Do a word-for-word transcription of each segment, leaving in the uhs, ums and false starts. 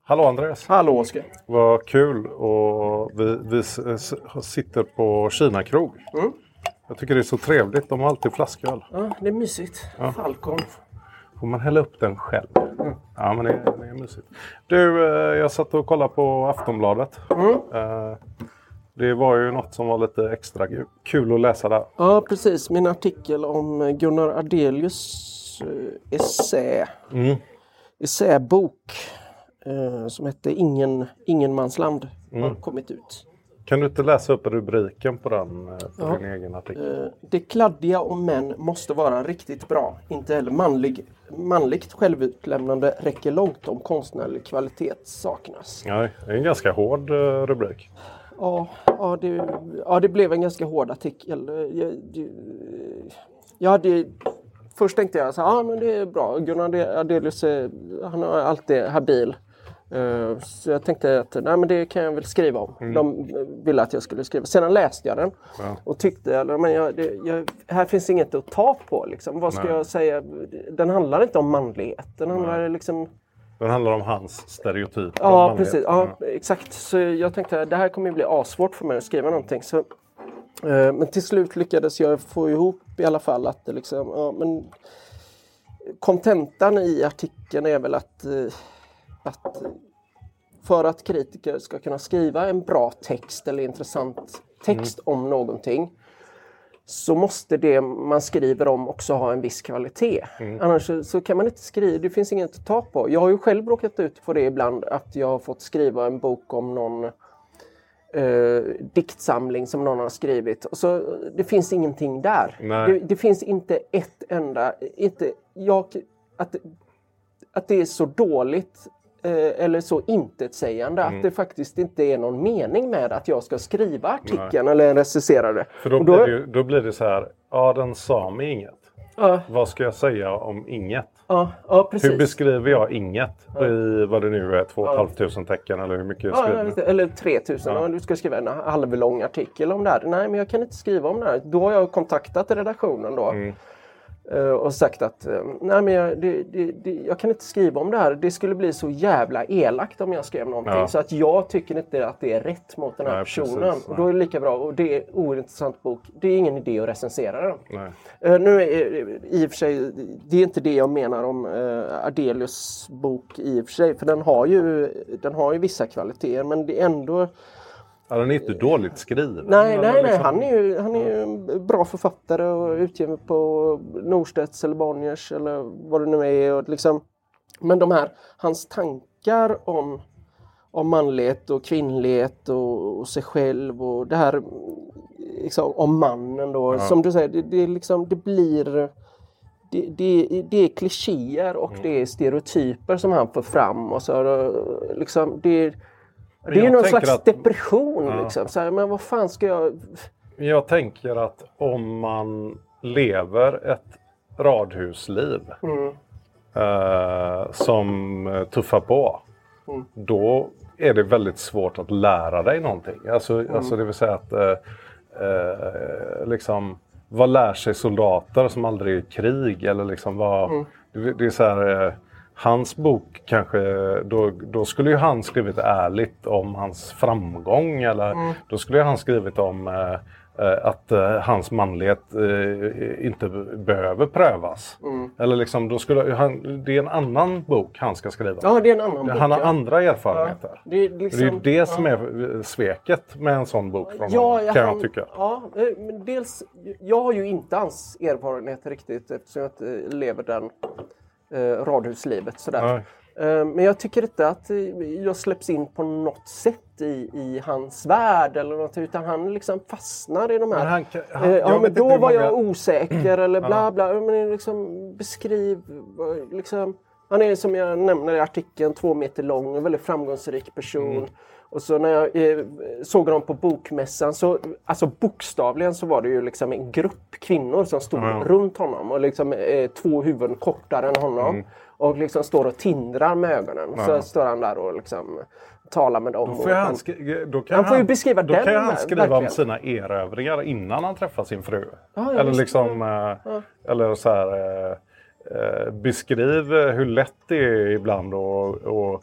Hallå Andreas. Hallå Oskar. Vad kul, och vi, vi s- sitter på Kina-krog. Mm. Jag tycker det är så trevligt, de har alltid flasköl. Ja, det är mysigt. Ja. Falcon. Får man hälla upp den själv? Mm. Ja, men det, det är mysigt. Du, eh, jag satt och kollade på Aftonbladet. Mm. Eh, Det var ju något som var lite extra kul att läsa där. Ja, precis. Min artikel om Gunnar Ardelius eh, essä. Mm. Essäbok eh, som hette Ingen, Ingenmansland Mm. har kommit ut. Kan du inte läsa upp rubriken på den, eh, på Ja. din egen artikel? Eh, det kladdiga om män måste vara riktigt bra. Inte heller manlig, manligt självutlämnande räcker långt om konstnärlig kvalitet saknas. Ja, det är en ganska hård eh, rubrik. Ja, ja, det, ja, det blev en ganska hård artikel. Jag, det, ja, det, först tänkte jag så här, ja men det är bra. Gunnar Ardelius, han är alltid habil. Uh, så jag tänkte att nej, men det kan jag väl skriva om. Mm. De ville att jag skulle skriva. Sedan läste jag den Ja. och tyckte, men jag, det, jag, här finns inget att ta på. Liksom. Vad ska Nej. jag säga? Den handlar inte om manlighet. Den handlar liksom... Den handlar om hans stereotyper. Ja, precis. Ja, exakt. Så jag tänkte att det här kommer ju bli asvårt för mig att skriva någonting. Så, eh, men till slut lyckades jag få ihop i alla fall att det liksom, ja, men kontentan i artikeln är väl att, eh, att för att kritiker ska kunna skriva en bra text eller intressant text mm. om någonting, så måste det man skriver om också ha en viss kvalitet. Mm. Annars så, så kan man inte skriva, det finns inget att ta på. Jag har ju själv råkat ut på det ibland, att jag har fått skriva en bok om någon eh, diktsamling som någon har skrivit. Och så, det finns ingenting där. Det, det finns inte ett enda, inte, jag, att, att det är så dåligt eh, eller så intetsägande mm. att det faktiskt inte är någon mening med att jag ska skriva artikeln Nej. eller recensera det. För då, då, blir det, då blir det så här, ja den sa mig inget. Ja. Vad ska jag säga om inget? Ja, ja, precis. Hur beskriver jag inget ja. i vad det nu är, två och ett halvt tusen tecken eller hur mycket jag skriver? Ja, eller tre tusen, ja. Du ska skriva en halvlång artikel om det här. Nej, men jag kan inte skriva om det här. Då har jag kontaktat redaktionen då. Mm. Och sagt att nej, men jag, det, det, det, jag kan inte skriva om det här. Det skulle bli så jävla elakt om jag skrev någonting. Ja. Så att jag tycker inte att det är rätt mot den här nej, personen. Precis, och då är det lika bra. Och det är en ointressant bok. Det är ingen idé att recensera den. Nej. Uh, nu är i och för sig, det är inte det jag menar om uh, Ardelius bok i och för sig. För den har ju, den har ju vissa kvaliteter. Men det är ändå... Ja, den är inte dåligt skriven. Nej, nej, nej. Liksom... Han är ju, han är ju en bra författare och utgiven på Norstedts eller Bonniers eller vad det nu är. Och liksom, men de här, hans tankar om, om manlighet och kvinnlighet och, och sig själv och det här liksom, om mannen då. Ja. Som du säger, det, det, liksom, det blir... Det, det, det är klichéer och mm. det är stereotyper som han får fram. Och så, liksom, det Det är ju någon slags att, depression ja. liksom. Så här, men vad fan ska jag... Jag tänker att om man lever ett radhusliv mm. eh, som tuffar på, mm. då är det väldigt svårt att lära dig någonting. Alltså, mm. alltså det vill säga att eh, eh, liksom, vad lär sig soldater som aldrig är i krig? Eller liksom vad... Mm. Det, det är så här... Eh, Hans bok kanske, då, då skulle ju han skrivit ärligt om hans framgång. Eller mm. då skulle ju han skrivit om eh, att eh, hans manlighet eh, inte behöver prövas. Mm. Eller liksom, då skulle han, det är en annan bok han ska skriva. Ja, det är en annan bok. Han har ja. andra erfarenheter. Ja, det, är liksom, det är det ja. som är sveket med en sån bok från ja, honom, kan han, jag tycka. Ja, men dels, jag har ju inte hans erfarenhet riktigt eftersom jag inte lever den Eh, radhuslivet sådär. Eh, men jag tycker inte att jag släpps in på något sätt i, i hans värld eller något, utan han liksom fastnar i de här. Han, han, eh, ja, men då var många... jag osäker eller bla bla. Men liksom beskriv liksom, han är som jag nämner i artikeln två meter lång och väldigt framgångsrik person. Mm. Och så när jag eh, såg honom på bokmässan så, alltså bokstavligen så var det ju liksom en grupp kvinnor som stod mm. runt honom och liksom eh, två huvuden kortare än honom mm. och liksom står och tindrar med ögonen. Mm. Så står han där och liksom talar med dem. Då får han, han, skri- då kan han får ju beskriva då den. Då kan han skriva verkligen. om sina erövringar innan han träffar sin fru. Ah, ja, eller liksom, ja. eh, eller så här, eh, beskriv hur lätt det är ibland och, och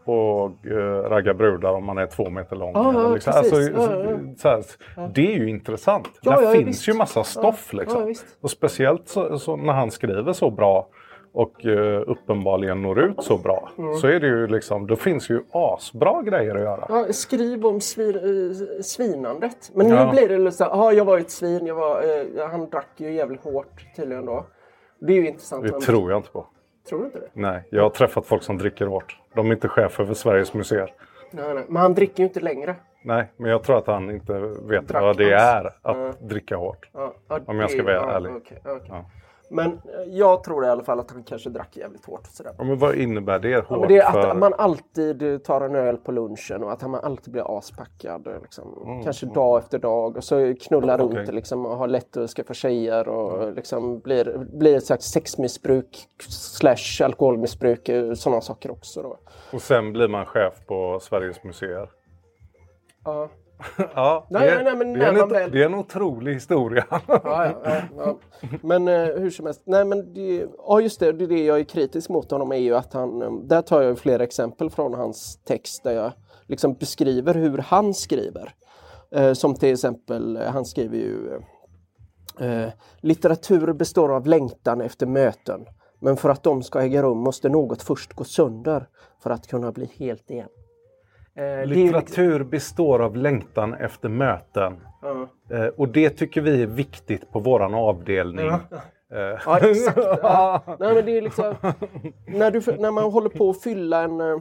och uh, ragga brudar om man är två meter lång. Ja, ja, liksom. alltså, ja, ja. Så här, ja. Det är ju intressant. Ja, det ja, finns visst. ju massa stoff. Ja, liksom. ja, och speciellt så, så när han skriver så bra och uh, uppenbarligen når ut så bra. Mm. Så är det ju liksom, då finns ju asbra grejer att göra. Ja, skriv om svin, äh, svinandet. Men nu ja. blir det lite så ja jag var ett svin, jag var, äh, han drack ju jävligt hårt tydligen då. Det är ju intressant. Det men... tror jag inte på. Tror du inte det? Nej, jag har träffat folk som dricker hårt. De är inte chefer för Sveriges museer. Nej, nej. Men han dricker ju inte längre. Nej, men jag tror att han inte vet Drack vad det är att uh. dricka hårt. Uh, uh, om jag ska vara uh, ärlig. Okay, okay. Uh. Men jag tror i alla fall att han kanske drack jävligt hårt. Sådär. Ja, men vad innebär det hårt? Ja, men det är för... att man alltid tar en öl på lunchen och att man alltid blir aspackad. Liksom. Mm. Kanske dag efter dag. Och så knullar okay. runt liksom, och har lätt att skaffa tjejer. Och liksom blir, blir ett slags sexmissbruk slash alkoholmissbruk. Sådana saker också. Då. Och sen blir man chef på Sveriges museer. Ja. Ja, nej, det, är, nej, men det, är en, väl... det är en otrolig historia. ja, ja, ja, ja. Men eh, hur som helst. Nej, men det, ja, just det, det, det jag är kritisk mot honom är ju att han, där tar jag flera exempel från hans text där jag liksom beskriver hur han skriver. Eh, som till exempel, han skriver ju eh, litteratur består av längtan efter möten. Men för att de ska äga rum måste något först gå sönder för att kunna bli helt igen. Eh, Litteratur liksom... består av längtan efter möten. Uh. Eh, och det tycker vi är viktigt på våran avdelning. Uh. Eh. Ja, exakt. Ja. Nej, men det är liksom, när, du, när man håller på att fylla en... Eh,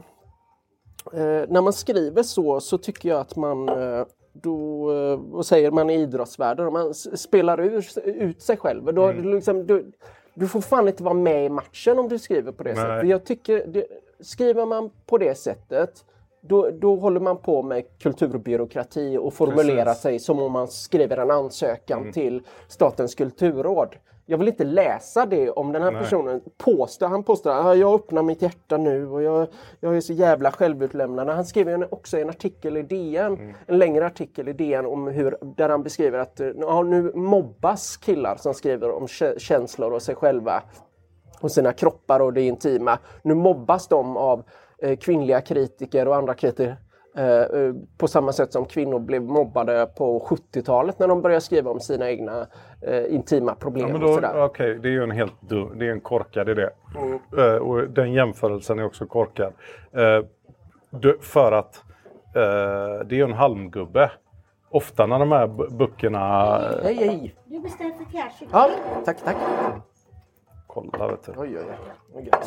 när man skriver så, så tycker jag att man... Eh, då, eh, vad säger man i idrottsvärlden? Man spelar ur, ut sig själv. Då, mm. liksom, du, du får fan inte vara med i matchen om du skriver på det Nej. sättet. För jag tycker, det, skriver man på det sättet... Då, då håller man på med kulturbyråkrati och formulerar Precis. sig som om man skriver en ansökan mm. till Statens kulturråd. Jag vill inte läsa det om den här Nej. personen påstår. Han påstår att jag öppnar mitt hjärta nu och jag, jag är så jävla självutlämnande. Han skriver också en artikel i D N, mm. en längre artikel i D N om hur, där han beskriver att ja, nu mobbas killar som skriver om känslor och sig själva och sina kroppar och det intima. Nu mobbas de av kvinnliga kritiker och andra kritiker eh, på samma sätt som kvinnor blev mobbade på sjuttiotalet när de började skriva om sina egna eh, intima problem. Ja, men då, och sådär. Okej, det är ju en helt dum, det är en korkad idé. Mm. Eh, och den jämförelsen är också korkad. Eh, du, för att eh, det är ju en halmgubbe. Ofta när de här b- böckerna... Eh... Hej, hej! Du beställer för fjärrcykel. Ja, tack, tack. Kolla, vet du. Oj, oj, oj. Gött.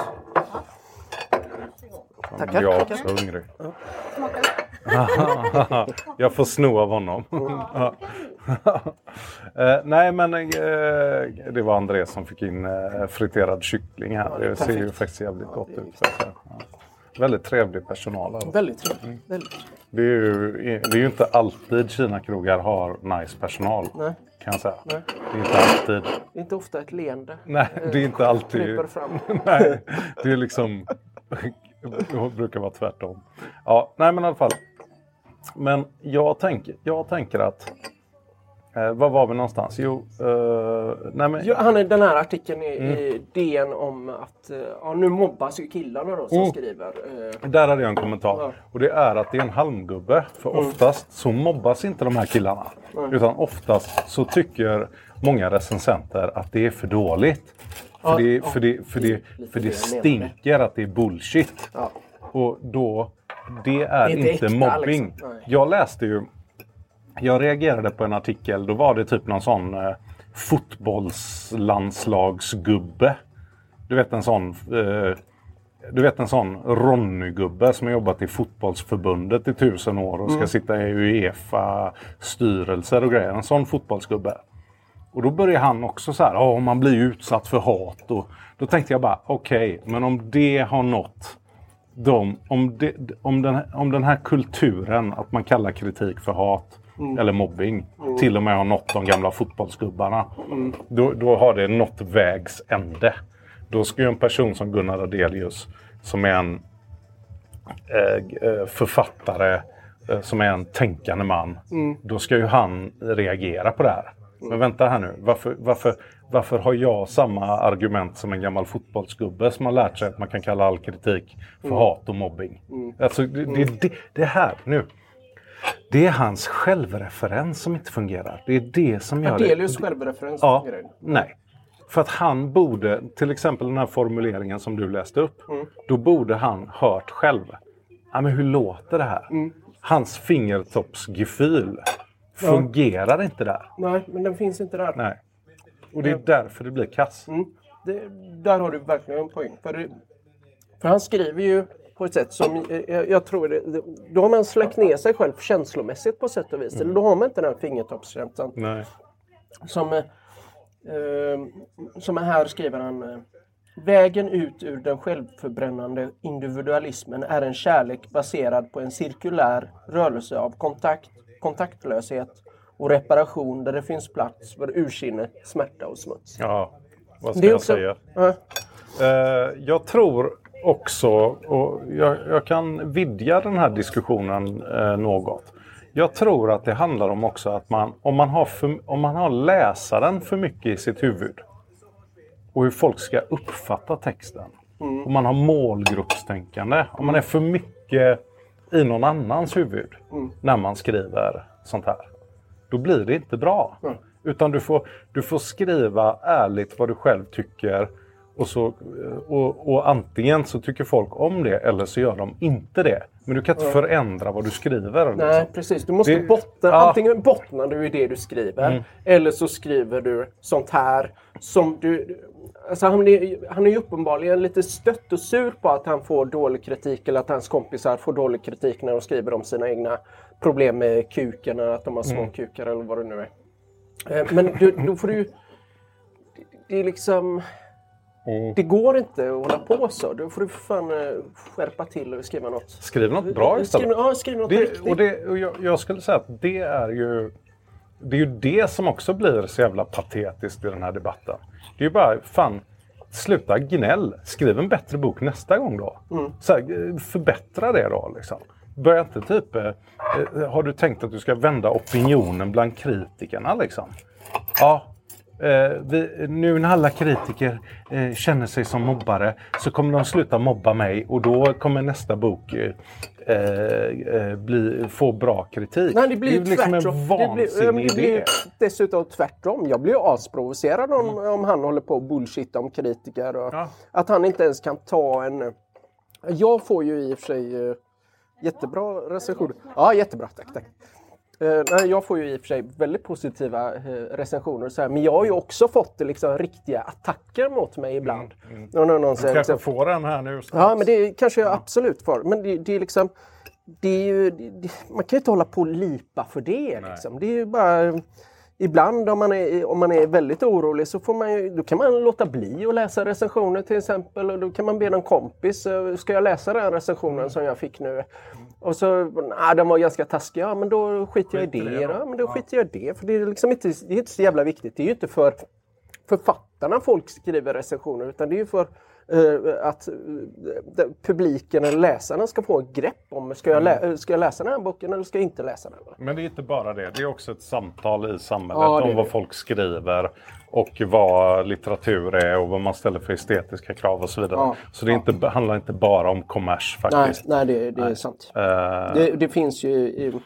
Tackar, jag är också tackar. hungrig. Ja. Jag får sno av honom. Ja. eh, nej, men eh, det var André som fick in eh, friterad kyckling här. Det ser ju faktiskt jävligt gott ut. Ja. Väldigt trevlig personal. Här. Väldigt trevlig. Mm. Väldigt. Det, är ju, det är ju inte alltid Kina-krogar har nice personal. Nej. Kan jag säga. Nej. Det är inte alltid. Det är inte ofta ett leende. Nej, det är inte alltid. Fram. Nej, det är liksom... Det brukar vara tvärtom. Ja, nej men i alla fall. Men jag tänker, jag tänker att... Eh, var var vi någonstans? Jo, eh, nej men... Jo, han är den här artikeln i, mm. i D N om att eh, ja, nu mobbas ju killarna då som mm. skriver. Eh. Där hade jag en kommentar. Ja. Och det är att det är en halmgubbe. För mm. oftast så mobbas inte de här killarna. Mm. Utan oftast så tycker många recensenter att det är för dåligt. För, ja, det, ja. för, det, för, det, för det stinker att det är bullshit. Ja. Och då, det är, det är inte, inte äkta, mobbing. Liksom. Jag läste ju, jag reagerade på en artikel, då var det typ någon sån eh, fotbollslandslagsgubbe. Du vet en sån, eh, du vet en sån Ronny-gubbe som har jobbat i fotbollsförbundet i tusen år och ska mm. sitta i UEFA-styrelser och grejer. En sån fotbollsgubbe. Och då börjar han också så här, ja, man blir utsatt för hat. Och då tänkte jag bara, okej, okay, men om det har nått dem, om, det, om, den, om den här kulturen, att man kallar kritik för hat mm. eller mobbing, mm. till och med har nått de gamla fotbollsgubbarna, mm. då, då har det nått vägs ände. Då ska ju en person som Gunnar Adelius, som är en eh, författare, eh, som är en tänkande man, mm. då ska ju han reagera på det här. Men vänta här nu, varför, varför, varför har jag samma argument som en gammal fotbollsgubbe som har lärt sig att man kan kalla all kritik för mm. hat och mobbing? Mm. Alltså det, det, det, det här nu. Det är hans självreferens som inte fungerar. Det är det som gör det. Adelius självreferens ja, fungerar. Nej. För att han borde, till exempel den här formuleringen som du läste upp. Mm. Då borde han hört själv. Ja, men hur låter det här? Mm. Hans fingertoppsgefühl fungerar ja. inte där. Nej, men den finns inte där. Nej. Och det är därför det blir kass. Mm. Det, där har du verkligen en poäng. För, det, för han skriver ju på ett sätt som jag, jag tror det, då har man släckt ner sig själv känslomässigt på sätt och vis. Mm. Då har man inte den fingertoppskänslan. Nej. Som, eh, som här skriver han: eh, vägen ut ur den självförbrännande individualismen är en kärlek baserad på en cirkulär rörelse av kontakt, kontaktlöshet och reparation där det finns plats för ursinne, smärta och smuts. Ja, vad ska det jag också, säga? Ja. Uh, jag tror också, och jag, jag kan vidga den här diskussionen uh, något. Jag tror att det handlar om också att man, om man har, för, om man har läsaren för mycket i sitt huvud och hur folk ska uppfatta texten. Mm. Om man har målgruppstänkande, om man är för mycket i någon annans huvud mm. när man skriver sånt här. Då blir det inte bra. Mm. Utan du får, du får skriva ärligt vad du själv tycker. Och, så, och, och antingen så tycker folk om det eller så gör de inte det. Men du kan inte mm. förändra vad du skriver. Nej, liksom. Precis. Du måste det, bottna. Ja. Antingen bottnar du i det du skriver. Mm. Eller så skriver du sånt här som du... Alltså han, är, han är ju uppenbarligen lite stött och sur på att han får dålig kritik. Eller att hans kompisar får dålig kritik när de skriver om sina egna problem med kuken. Att de har små mm. kukar eller vad det nu är. Men du, då får du ju... Det är liksom... Mm. Det går inte att hålla på så. Då får du fan skärpa till och skriva något. Skriv något bra istället. Skriv, ja, skriv något det, riktigt. Och, det, och jag, jag skulle säga att det är ju... Det är ju det som också blir så jävla patetiskt i den här debatten. Det är ju bara, fan, sluta gnäll. Skriv en bättre bok nästa gång då. Mm. Så här, förbättra det då liksom. Börja inte typ... Eh, har du tänkt att du ska vända opinionen bland kritikerna liksom? Ja. Eh, vi, nu när alla kritiker eh, känner sig som mobbare så kommer de sluta mobba mig och då kommer nästa bok eh, eh, bli, få bra kritik. Nej, det blir det är liksom en vansinnig idé. Det blir dessutom tvärtom. Jag blir ju asprovocerad om, mm. om han håller på att bullshit om kritiker och ja. Att han inte ens kan ta en... Jag får ju i och för sig eh, jättebra recensioner. Ja, jättebra, tack, tack. Uh, nej, jag får ju i och för sig väldigt positiva uh, recensioner så här, men jag har ju också fått liksom, riktiga attacker mot mig ibland. Mm, mm. Någon, någon, någon, du kanske liksom, får den här nu. Ja, men det kanske jag absolut får. Men det, det är liksom, det är ju, det, man kan ju inte hålla på och lipa för det. Liksom. Det är ju bara, ibland om man, är, om man är väldigt orolig så får man ju, då kan man låta bli att läsa recensioner till exempel. Och då kan man be någon kompis, ska jag läsa den recensionen mm. som jag fick nu? Och så, nej, den var ganska taskig. Ja, men då skiter jag i det. Ja, men då skiter jag i det. För det är liksom inte, det är inte så jävla viktigt. Det är ju inte för författarna folk skriver recensioner. Utan det är ju för uh, att uh, publiken eller läsarna ska få ett grepp om. Ska jag, lä- ska jag läsa den här boken eller ska jag inte läsa den? Men det är inte bara det. Det är också ett samtal i samhället ja, om vad det. folk skriver. Och vad litteratur är och vad man ställer för estetiska krav och så vidare. Ja, så det ja. inte, handlar inte bara om kommers faktiskt. Nej, nej det, det nej. är sant. Uh, det, det finns ju... I,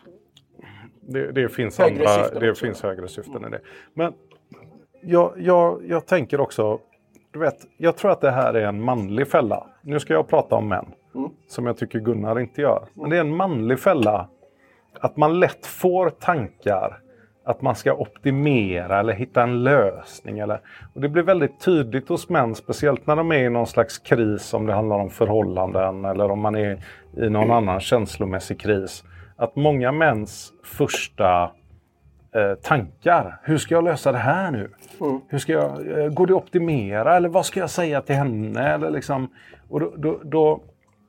det, det finns andra, det också. finns högre syften mm. i det. Men jag, jag, jag tänker också... Du vet, jag tror att det här är en manlig fälla. Nu ska jag prata om män. Mm. Som jag tycker Gunnar inte gör. Men det är en manlig fälla. Att man lätt får tankar... Att man ska optimera eller hitta en lösning. Eller, och det blir väldigt tydligt hos män, speciellt när de är i någon slags kris, om det handlar om förhållanden eller om man är i någon annan känslomässig kris. Att många mäns första eh, tankar, hur ska jag lösa det här nu? Mm. Hur ska jag, eh, går det att optimera eller vad ska jag säga till henne? Eller liksom, och då... då, då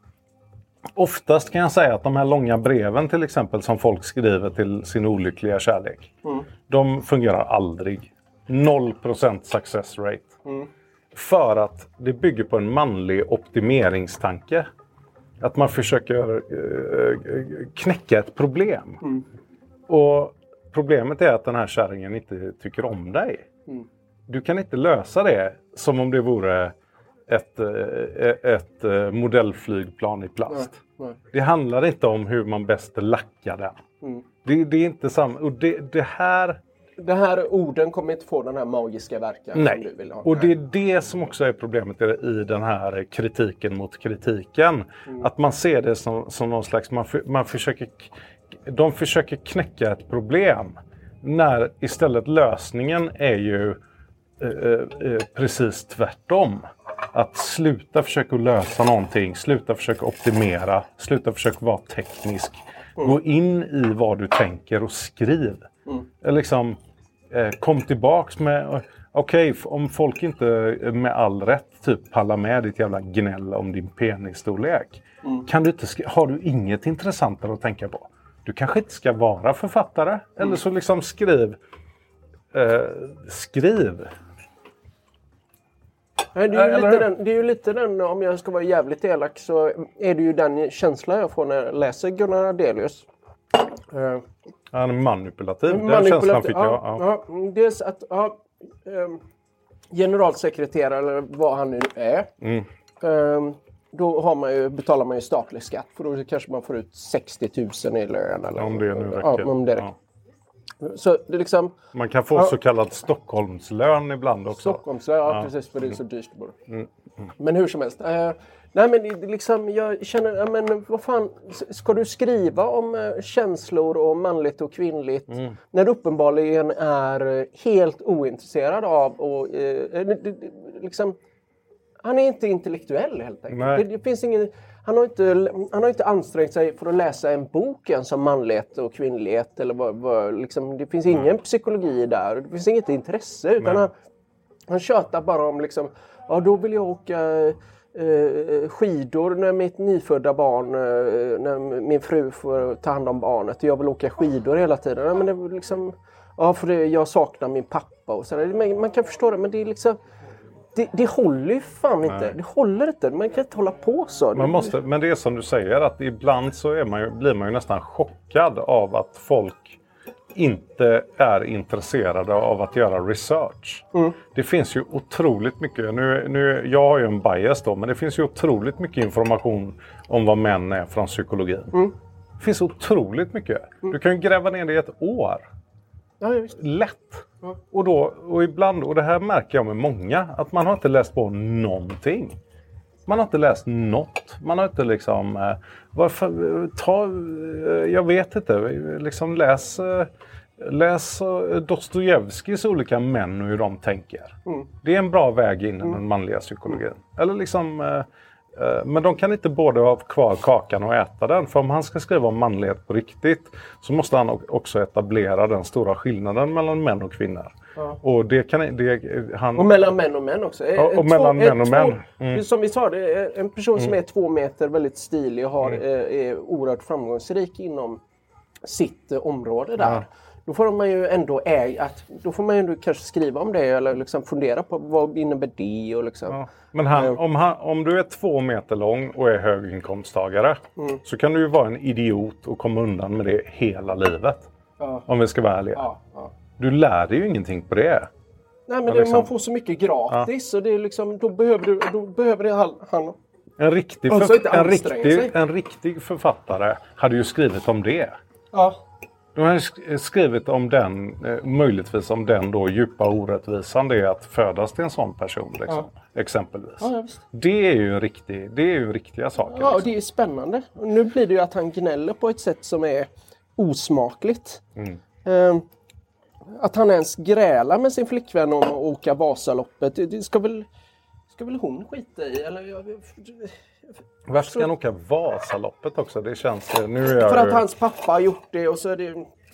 Oftast kan jag säga att de här långa breven till exempel som folk skriver till sin olyckliga kärlek. Mm. De fungerar aldrig. noll procent success rate. Mm. För att det bygger på en manlig optimeringstanke. Att man försöker uh, knäcka ett problem. Mm. Och problemet är att den här kärringen inte tycker om dig. Mm. Du kan inte lösa det som om det vore ett, ett, ett modellflygplan i plast. Nej, nej. Det handlar inte om hur man bäst lackar den. Mm. Det, det är inte samma. Och det, det här... Det här orden kommer inte få den här magiska verkan Nej. som du vill ha. Och det är det som också är problemet i den här kritiken mot kritiken. Mm. Att man ser det som, som någon slags... Man, för, man försöker, de försöker knäcka ett problem. När istället lösningen är ju eh, eh, precis tvärtom. Att sluta försöka lösa någonting. Sluta försöka optimera. Sluta försöka vara teknisk. Mm. Gå in i vad du tänker och skriv. Mm. Liksom, eh, kom tillbaks med... Okej, okay, om folk inte med all rätt typ pallar med ditt jävla gnäll om din penisstorlek. Mm. Kan du inte skri- har du inget intressantare att tänka på? Du kanske inte ska vara författare. Mm. Eller så liksom skriv. Eh, skriv. Nej, det, är ju lite den, det är ju lite den, om jag ska vara jävligt elak, så är det ju den känslan jag får när jag läser Gunnar Adelius. Uh, Han är manipulativ. Den manipulativ, känslan fick jag. Ja, ja. Ja, dels att ja, um, generalsekreterare eller vad han nu är. Mm. Um, då har man ju, betalar man ju statlig skatt. För då kanske man får ut sextio tusen i lön. Eller, om det nu räcker. Ja, om det räcker. Ja. Så det liksom, man kan få ja, så kallad Stockholmslön ibland också. Stockholmslön, ja, ja. Precis. För det är så dyrt. Mm. Mm. Men hur som helst. Uh, nej men liksom, jag känner, men vad fan, ska du skriva om uh, känslor och manligt och kvinnligt mm. när du uppenbarligen är uh, helt ointresserad av och uh, liksom, han är inte intellektuell helt enkelt. Det, det finns ingen, han har inte, han har inte ansträngt sig för att läsa en bok ens om manlighet och kvinnlighet eller vad, vad liksom, det finns ingen Nej. psykologi där, det finns inget intresse utan han, han tjötar bara om liksom, ja då vill jag åka eh, skidor när mitt nyfödda barn, eh, när min fru får ta hand om barnet och jag vill åka skidor hela tiden. Ja, men det är liksom, ja för det, jag saknar min pappa och så man, man kan förstå det, men det är liksom Det, det håller ju fan inte. Nej. Det håller inte. Man kan inte hålla på så. Man måste, men det är som du säger att ibland så är man ju, blir man ju nästan chockad av att folk inte är intresserade av att göra research. Mm. Det finns ju otroligt mycket. Nu, nu, jag har ju en bias då, men det finns ju otroligt mycket information om vad män är från psykologin. Mm. Det finns otroligt mycket. Mm. Du kan ju gräva ner det i ett år. Ja, just. Lätt. Mm. Och, då, och ibland, och det här märker jag med många, att man har inte läst på någonting. Man har inte läst något. Man har inte liksom, eh, varför, ta, eh, jag vet inte, liksom läs, eh, läs eh, Dostojevskijs olika män och hur de tänker. Mm. Det är en bra väg in i mm. den manliga psykologin. Mm. Eller liksom... Eh, Men de kan inte både ha kvar kakan och äta den. För om han ska skriva om manlighet på riktigt så måste han också etablera den stora skillnaden mellan män och kvinnor. Ja. Och det kan det, han... Och mellan män och män också. Ja, och två, mellan män och två, män. Mm. Som vi sa, det är en person som är två meter, väldigt stilig och har, mm. är oerhört framgångsrik inom sitt område där. Ja. Då får man ju ändå äga, att, då får man ju ändå kanske skriva om det eller liksom fundera på vad innebär det och liksom. Ja. Men han, om, han, om du är två meter lång och är höginkomsttagare mm. så kan du ju vara en idiot och komma undan med det hela livet. Ja. Om vi ska vara ärliga. Ja, ja. Du lär dig ju ingenting på det. Nej men det, liksom, man får så mycket gratis ja. och det är liksom, då behöver du, då behöver det han, han en, riktig för, en, riktig, en riktig författare hade ju skrivit om det. Ja. De har skrivit om den, möjligtvis om den då djupa orättvisan det är att födas till en sån person liksom, ja. exempelvis. Ja, det är ju en riktig, det är ju riktiga saker. Ja, liksom. Och det är spännande. Och nu blir det ju att han gnäller på ett sätt som är osmakligt. Mm. Um, att han ens grälar med sin flickvän om att åka Vasaloppet, det ska väl, ska väl hon skita i? Eller, jag, varför ska han åka Vasaloppet också? Det känns... Nu är jag för att ju... hans pappa har gjort det och så är det...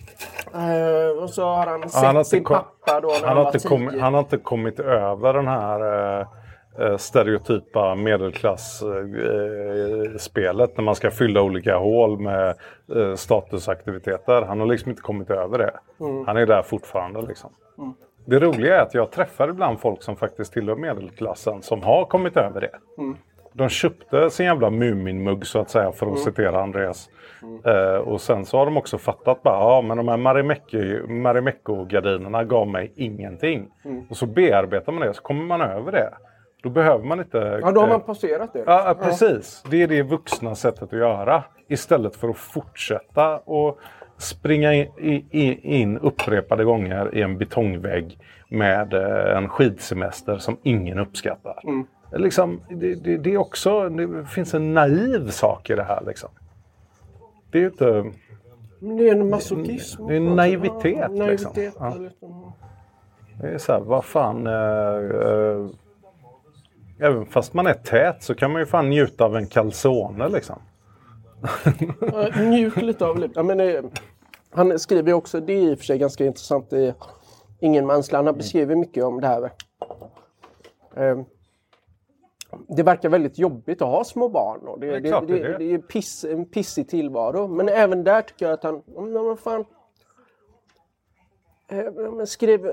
Uh, och så har han sett ja, han sin kom... pappa då när han, han var tio. Kommit, han har inte kommit över den här uh, stereotypa medelklass-spelet uh, när man ska fylla olika hål med uh, statusaktiviteter. Han har liksom inte kommit över det. Mm. Han är där fortfarande liksom. Mm. Det roliga är att jag träffar ibland folk som faktiskt tillhör medelklassen som har kommit över det. Mm. de köpte sin jävla Muminmugg så att säga, för att mm. citera Andreas. Mm. Uh, och sen så har de också fattat bara, ja men de här Marimekko-gardinerna gav mig ingenting. Mm. Och så bearbetar man det, så kommer man över det. Då behöver man inte... Ja, då har man passerat det. Ja, precis. Det är det vuxna sättet att göra. Istället för att fortsätta och springa in, in, in upprepade gånger i en betongvägg med en skidsemester som ingen uppskattar. Mm. Liksom, det, det, det är också... Det finns en naiv sak i det här liksom. Det är ju inte... Det är en masochism. Det är en naivitet. Ja, naivitet liksom. Ja. Det är så här, vad fan... Äh, äh, även fast man är tät så kan man ju fan njuta av en calzone liksom. Ja, njut lite av livet. Ja, men, eh, han skriver ju också, det är i och för sig ganska intressant i Ingen mansland. Han beskriver mycket om det här. Eh, det verkar väldigt jobbigt att ha små barn. Och det, det, det, det, det, det är piss, en pissig tillvaro. Men även där tycker jag att han... Om, fan, eh, skriv,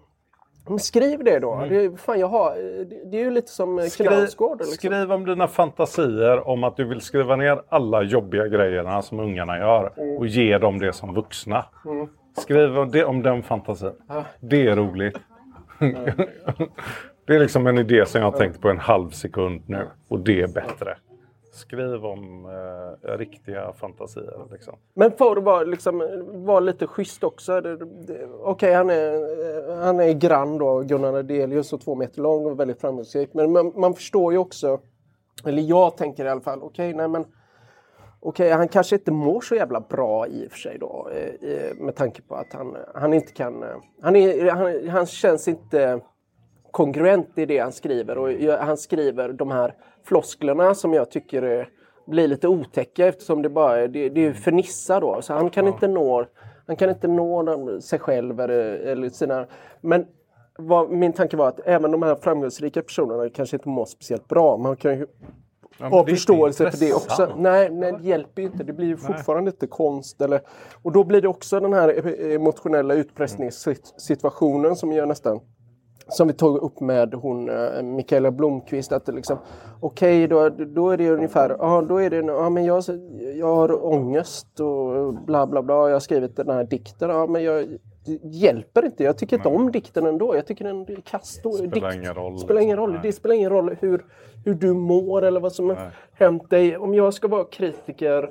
skriv det då. Mm. Det, fan, jag har, det, det är ju lite som Knausgård. Liksom. Skriv om dina fantasier om att du vill skriva ner alla jobbiga grejerna som ungarna gör. Mm. Och ge dem det som vuxna. Mm. Skriv om, det, om den fantasin. Ah. Det är roligt. Mm. Det är liksom en idé som jag har tänkt på en halv sekund nu. Och det är bättre. Skriv om eh, riktiga fantasier. Liksom. Men för att vara, liksom, vara lite schysst också. Okej, okay, han, är, han är grann då, Gunnar Adelius, och två meter lång och väldigt framgångsrik. Men man, man förstår ju också, eller jag tänker i alla fall, okej, okay, nej men okej, okay, han kanske inte mår så jävla bra i och för sig då. Eh, med tanke på att han, han inte kan, han, är, han, han känns inte kongruent i det han skriver. Och han skriver de här flosklerna som jag tycker är, blir lite otäcka eftersom det bara är, det, det är fernissa då. Så han kan ja. inte nå, han kan inte nå sig själv eller, eller sina... Men vad, min tanke var att även de här framgångsrika personerna kanske inte mår speciellt bra. Man kan ju ja, ha förståelse för det också. Nej, nej, det hjälper ju inte. Det blir ju fortfarande inte konst. Eller, och då blir det också den här emotionella utpressningssituationen som gör nästan... Som vi tog upp med hon uh, Mikaela Blomqvist, att liksom okej, okay, då, då är det ungefär ja då är det ja men jag jag har ångest och bla bla bla, jag har skrivit den här dikten, ja men jag det hjälper inte. Jag tycker Nej. inte om dikten ändå. Jag tycker den är kast då. Spelar dikt. ingen roll. Spelar ingen roll. Det spelar ingen roll hur hur du mår eller vad som har hänt dig. Om jag ska vara kritiker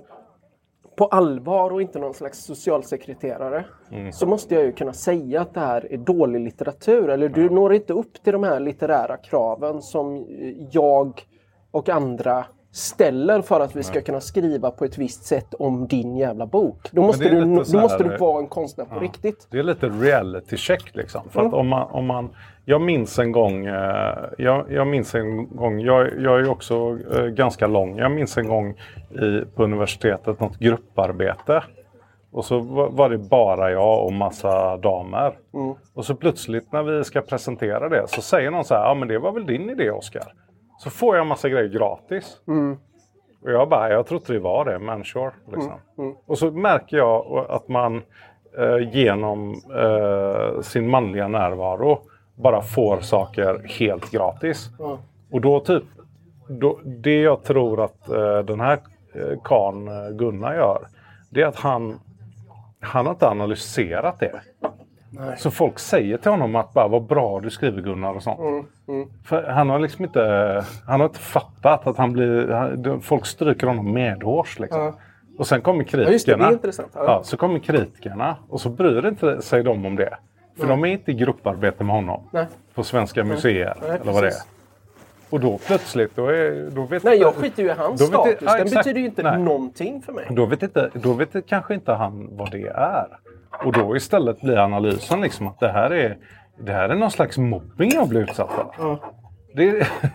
på allvar och inte någon slags socialsekreterare mm. så måste jag ju kunna säga att det här är dålig litteratur. Eller du når inte upp till de här litterära kraven som jag och andra ställer för att vi ska kunna skriva på ett visst sätt om din jävla bok. Då måste, du, då måste du vara en konstnär på ja. riktigt. Det är lite reality check liksom. För mm. att om man, om man, jag minns en gång, jag, jag minns en gång, jag, jag är ju också ganska lång. Jag minns en gång i, på universitetet något grupparbete. Och så var det bara jag och massa damer. Mm. Och så plötsligt när vi ska presentera det så säger någon så här, ja men det var väl din idé Oskar. Så får jag en massa grejer gratis. Mm. Och jag bara, jag tror inte det var det, men sure. Liksom. Mm. Mm. Och så märker jag att man eh, genom eh, sin manliga närvaro bara får saker helt gratis. Mm. Och då typ, då, det jag tror att eh, den här eh, kan Gunnar gör, det är att han, han har inte analyserat det. Nej. Så folk säger till honom att bara, vad bra du skriver Gunnar och sånt. Mm, mm. För han har liksom inte, han har inte fattat att han blir, han, folk stryker honom medhårs liksom. Mm. Och sen kommer kritikerna. Ja, just det, det är intressant. Ja. Ja, så kommer kritikerna och så bryr inte sig de om det. För mm. de är inte i grupparbete med honom. Nej. På Svenska museer Nej, eller vad det är. Och då plötsligt, då är, då vet Nej, jag skiter ju i hans status. Det, ja, den betyder ju inte Nej. någonting för mig. Då vet, inte, då vet kanske inte han vad det är. Och då istället blir analysen liksom att det här är, det här är någon slags mobbing jag blir utsatt för. Ja. Det,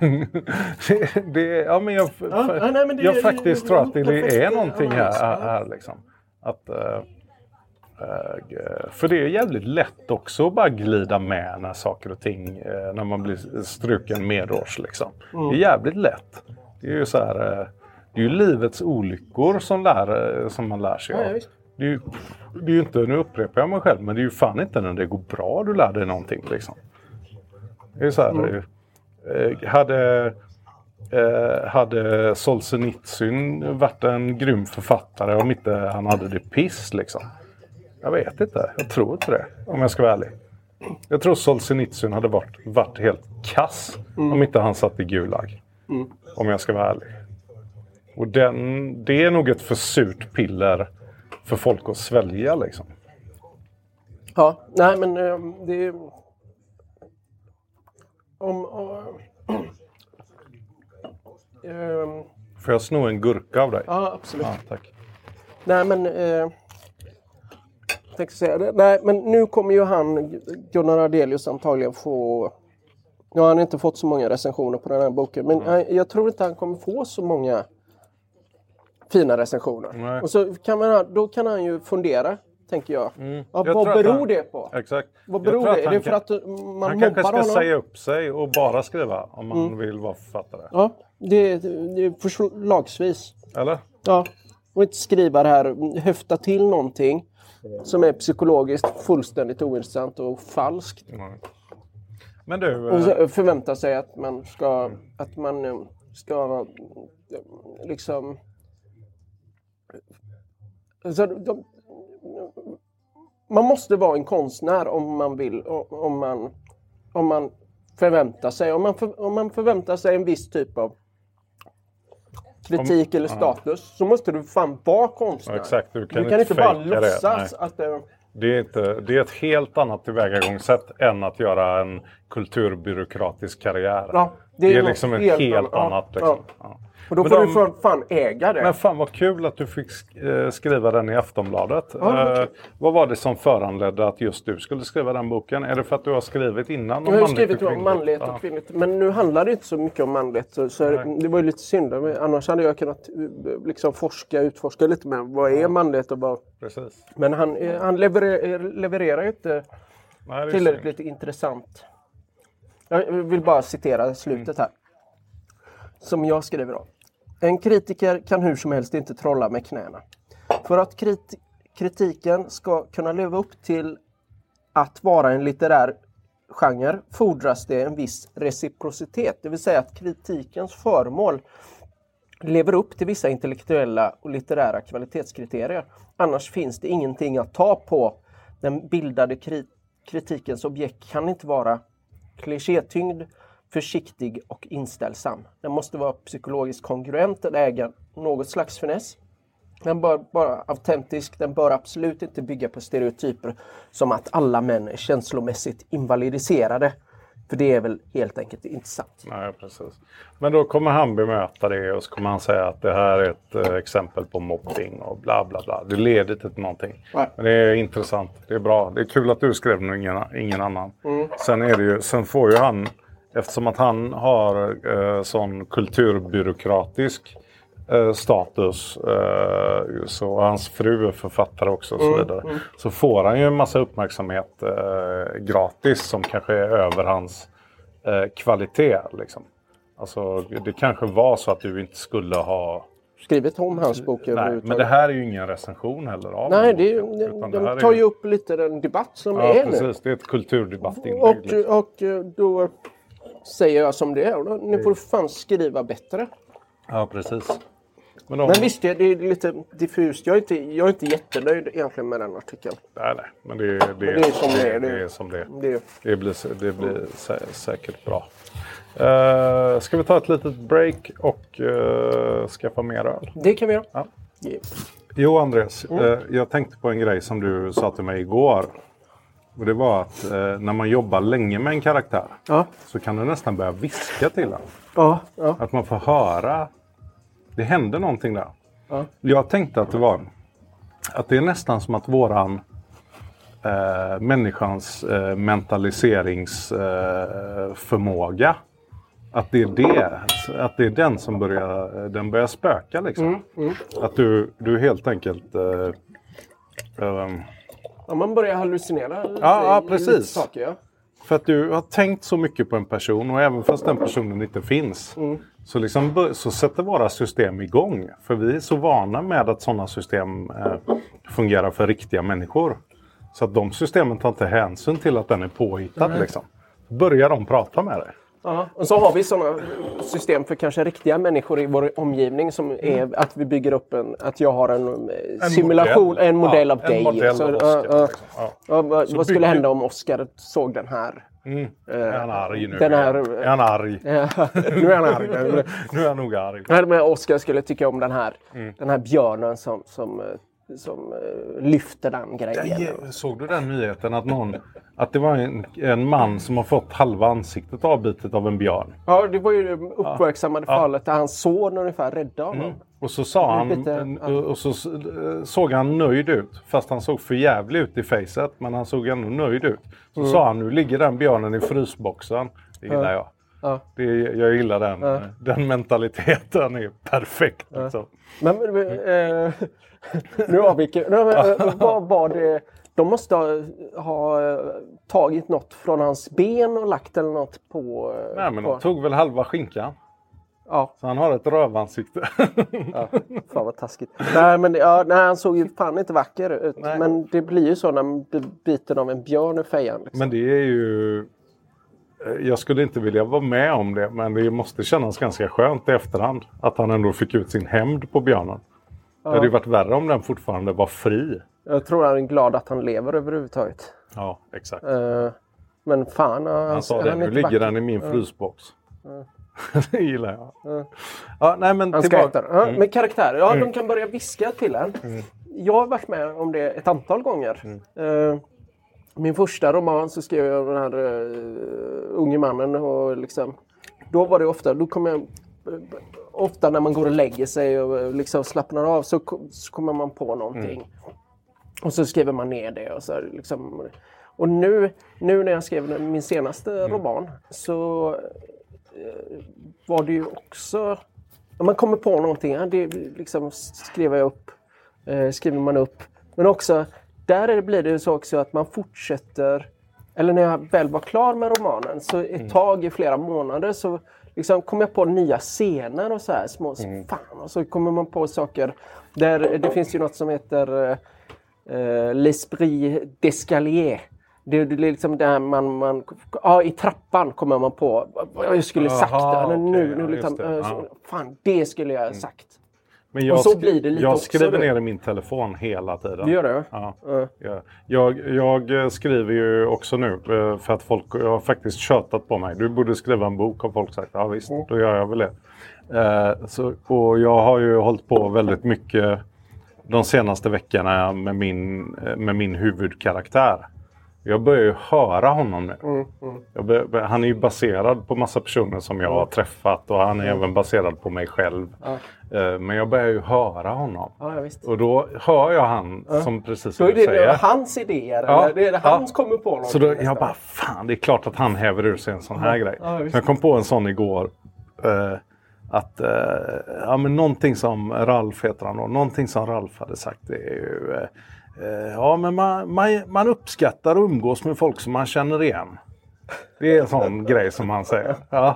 det, det, ja, men jag, ja, för, nej, men det, jag faktiskt det, tror att det, det är någonting här, här liksom. Att, uh, uh, för det är jävligt lätt också att bara glida med när saker och ting, uh, när man blir struken medårs liksom. Mm. Det är jävligt lätt. Det är ju så här, uh, det är ju livets olyckor som, lär, som man lär sig av. Ja, det är, ju, det är ju inte, nu upprepar jag mig själv, men det är ju fan inte när det går bra du lär dig någonting liksom. Det är så här, mm. eh, hade, eh, hade Solzhenitsyn varit en grym författare om inte han hade det piss liksom? Jag vet inte. Jag tror inte det. Om jag ska vara ärlig. Jag tror Solzhenitsyn hade varit, varit helt kass mm. om inte han satt i Gulag. Mm. Om jag ska vara ärlig. Och den, det är nog ett för surt piller för folk att svälja liksom. Ja, nej men det är... Om... om um, Får jag sno en gurka av dig? Ja, absolut. Ja, tack. Nej men... Uh, tänkte säga det. Nej, men nu kommer ju han, Gunnar Ardelius, antagligen få... Ja, han har inte fått så många recensioner på den här boken. Men mm. jag, jag tror inte han kommer få så många fina recensioner. Nej. Och så kan man, då kan han ju fundera, tänker jag. Mm. Ja, jag vad beror han, det på? Exakt. Vad beror det? Är det för att man mobbar Han kanske ska honom? säga upp sig och bara skriva om man mm. vill vara författare. Ja, det, det är förslagsvis. Eller? Ja, och inte skriva det här, höfta till någonting som är psykologiskt fullständigt ointressant och falskt. Mm. Men du, och så förvänta sig att man ska mm. att man ska liksom alltså, de, man måste vara en konstnär om man vill om man om man förväntar sig om man för, om man förväntar sig en viss typ av kritik om, eller status ja. Så måste du fan vara konstnär. Ja, exakt, du kan, du kan inte, inte bara låtsas att det Det är, inte, det är ett helt annat tillvägagångssätt än att göra en kulturbyråkratisk karriär. Ja, det, är det är liksom ett helt, helt annat. Ja, liksom. Ja. Ja. Och då men får de, du fan, fan äga det. Men fan vad kul att du fick skriva den i Aftonbladet. Ja, eh, vad var det som föranledde att just du skulle skriva den boken? Är det för att du har skrivit innan om jag har manligt skrivit och kvinnligt? om manlighet och kvinnligt. Men nu handlar det inte så mycket om manligt. Så, så det var ju lite synd. Annars hade jag kunnat liksom forska, utforska lite mer. Vad är manlighet och vad... Precis. Men han, han levererar, levererar ju inte Nej, tillräckligt synd. Intressant. Jag vill bara citera slutet här. Som jag skriver då. En kritiker kan hur som helst inte trolla med knäna. För att krit- kritiken ska kunna leva upp till att vara en litterär genre fordras det en viss reciprocitet. Det vill säga att kritikens föremål lever upp till vissa intellektuella och litterära kvalitetskriterier. Annars finns det ingenting att ta på. Den bildade kri- kritikens objekt kan inte vara klichétyngd, försiktig och inställsam. Den måste vara psykologiskt kongruent och äga något slags finess. Den bör vara autentisk. Den bör absolut inte bygga på stereotyper som att alla män är känslomässigt invalidiserade. För det är väl helt enkelt inte sant. Nej, precis. Men då kommer han bemöta det och så kommer han säga att det här är ett eh, exempel på mobbing och bla bla bla. Det leder till någonting. Nej. Men det är intressant. Det är bra. Det är kul att du skrev nu, ingen, ingen annan. Mm. Sen är det ju, sen får ju han, eftersom att han har eh, sån kulturbyråkratisk eh, status eh, så hans fru är författare också och så vidare. Mm, mm. Så får han ju en massa uppmärksamhet eh, gratis som kanske är över hans eh, kvalitet liksom. Alltså det kanske var så att du inte skulle ha skrivit om hans bok. Nej, men det här är ju ingen recension heller av. Nej, det är, det, de tar ju upp lite den debatt som ja, är precis, nu. Det är ett kulturdebattinlägg. Och, liksom. och då säger jag som det är. Nu får du fan skriva bättre. Ja, precis. Men, de... men visst, det är lite diffust. Jag är inte, jag är inte jättenöjd egentligen med den artikeln. Nej, nej. Men det, det, men det är som det är. Det, det är som det det, det blir, det blir sä, säkert bra. Uh, ska vi ta ett litet break och uh, skaffa mer öl? Det kan vi göra. Ja. Yeah. Jo, Andreas. Mm. Uh, jag tänkte på en grej som du sa till mig igår. Och det var att uh, när man jobbar länge med en karaktär ja. så kan du nästan börja viska till den. Ja, ja. Att man får höra. Det händer någonting där. Ja. Jag tänkte att det var att det är nästan som att våran eh, människans eh, mentaliseringsförmåga eh, att det är det att det är den som börjar den börjar spöka liksom. Mm, mm. Att du du helt enkelt eh, eh, ja, man börjar hallucinera lite, ja, ja, precis. lite saker, ja. För att du har tänkt så mycket på en person och även fast den personen inte finns mm. så, liksom, så sätter våra system igång. För vi är så vana med att sådana system eh, fungerar för riktiga människor. Så att de systemen tar inte hänsyn till att den är påhittad. Mm. Liksom. Börjar de prata med dig. Ja, och så har vi sådana system för kanske riktiga människor i vår omgivning som är mm. att vi bygger upp en, att jag har en, en simulation, modell. en modell ja, av dig. En modell så, av Oscar, uh, uh, liksom. ja. uh, vad så skulle bygger... hända om Oscar såg den här? Mm. Uh, är han arg nu? Den här, är han arg? nu är han arg. Nu är han nog arg. Men Oscar skulle tycka om den här, mm. den här björnen som... som som uh, lyfter den grejen. Jag, såg du den nyheten att någon att det var en, en man som har fått halva ansiktet avbitet av en björn? Ja, det var ju det uppmärksammade ja. fallet där hans son ungefär räddade honom. Mm. Och så sa han lite, ja. och så såg han nöjd ut, fast han såg för jävligt ut i facet, men han såg ändå nöjd ut. Så mm. sa han, nu ligger den björnen i frysboxen. Det gillar ja. jag. Ja. Det, jag gillar den. Ja. Den mentaliteten är perfekt. Ja. Liksom. Men eh, nu avviker nu, vad var det? De måste ha, ha tagit något från hans ben och lagt eller något på... Nej, men på... de tog väl halva skinkan. Ja. Så han har ett rövansikte. Ja, fan vad taskigt. Nej, men ja, nej, han såg ju fan inte vacker ut. Nej. Men det blir ju så när man blir biten av en björn i fejan. Liksom. Men det är ju... Jag skulle inte vilja vara med om det, men det måste kännas ganska skönt i efterhand. Att han ändå fick ut sin hämnd på björnen. Ja. Det hade ju varit värre om den fortfarande var fri. Jag tror han är glad att han lever överhuvudtaget. Ja, exakt. Uh, men fan... Uh, han sa det, nu ligger vacker. Den i min frysbox. Uh. Det gillar jag. Uh. Ja, nej, men han tillbaka. Ja, mm. Med karaktär. Ja, mm. de kan börja viska till en. Mm. Jag har varit med om det ett antal gånger. Mm. Uh, min första roman så skrev jag den här uh, unge mannen. Och liksom, då var det ofta... Då kom jag, ofta när man går och lägger sig och liksom slappnar av så, så kommer man på någonting. Mm. Och så skriver man ner det. Och, så liksom, och nu, nu när jag skrev min senaste mm. roman så eh, var det ju också... Om man kommer på någonting, det liksom skriver jag upp, eh, skriver man upp. Men också, där blir det så också att man fortsätter... Eller när jag väl var klar med romanen så ett mm. tag i flera månader så... Liksom kom jag på nya scener och så här små mm. fan, och så kommer man på saker där det finns ju något som heter uh, l'esprit d'escalier. Det, det är liksom där man, man ja, i trappan kommer man på vad jag skulle sagt. Aha, okay, nu, nu liksom, det. Uh, så, fan, det skulle jag ha sagt. Men jag, och så blir det lite jag skriver också, ner i min telefon hela tiden. Du gör det? Ja. Uh. ja. Jag, jag skriver ju också nu för att folk jag har faktiskt tjötat på mig. Du borde skriva en bok, har folk sagt. Ja visst, mm. då gör jag väl det. Uh, så, och jag har ju hållit på väldigt mycket de senaste veckorna med min, med min huvudkaraktär. Jag börjar ju höra honom nu. Mm, mm. Jag bör, han är ju baserad på massa personer som jag har träffat. Och han är mm. även baserad på mig själv. Ja. Uh, men jag börjar ju höra honom. Ja, visst. Och då hör jag han ja. som precis som du säger. Då är det hans idéer. Ja. Eller? Det är det han som ja. kommer på något. Så då, jag bara, fan det är klart att han häver ur sig en sån här ja. grej. Ja, jag kom på en sån igår. Uh, att, uh, ja men någonting som Ralf heter han då. Någonting som Ralf hade sagt det är ju... Uh, Ja, men man, man, man uppskattar att umgås med folk som man känner igen. Det är en sån grej som han säger. Ja.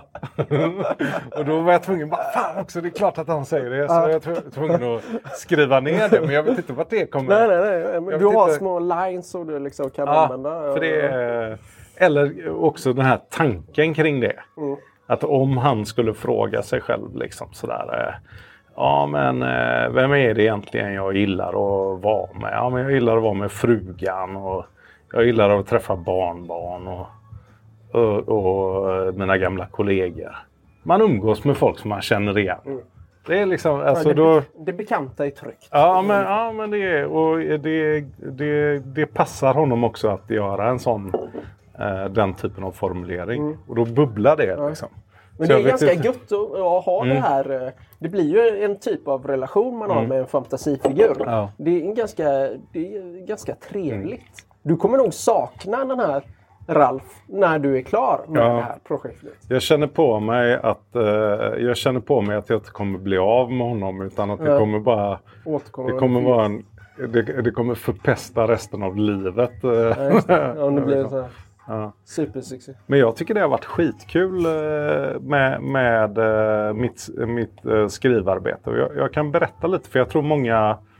Och då var jag tvungen, bara, fan också, det är klart att han säger det. Så jag var tvungen att skriva ner det, men jag vet inte vart det kommer. Nej, nej, nej. Men du har inte... små lines som du liksom kan ja, använda. För det är... Eller också den här tanken kring det. Mm. Att om han skulle fråga sig själv liksom sådär... Ja, men eh, vem är det egentligen jag gillar att vara med? Ja, men jag gillar att vara med frugan och jag gillar att träffa barnbarn och, och, och mina gamla kollegor. Man umgås med folk som man känner igen. Mm. Det är liksom, alltså ja, det, då... Det bekanta är tryggt. Ja, men, ja, men det är, och det, det, det passar honom också att göra en sån, eh, den typen av formulering. Mm. Och då bubblar det ja. liksom. Men det är ganska gött att ha mm. det här. Det blir ju en typ av relation man har mm. med en fantasifigur. Ja. Det är en ganska, det är ganska trevligt. Mm. Du kommer nog sakna den här Ralf när du är klar med ja. det här projektet. Jag känner på mig att uh, jag känner på mig att jag inte kommer bli av med honom utan att ja. det kommer bara Återkommer det kommer vara en, det, det kommer förpesta resten av livet. Ja, just det. Ja, det blir så här. Ja. Supersuccé. Men jag tycker det har varit skitkul med, med mitt, mitt skrivarbete. Och jag, jag kan berätta lite för jag tror många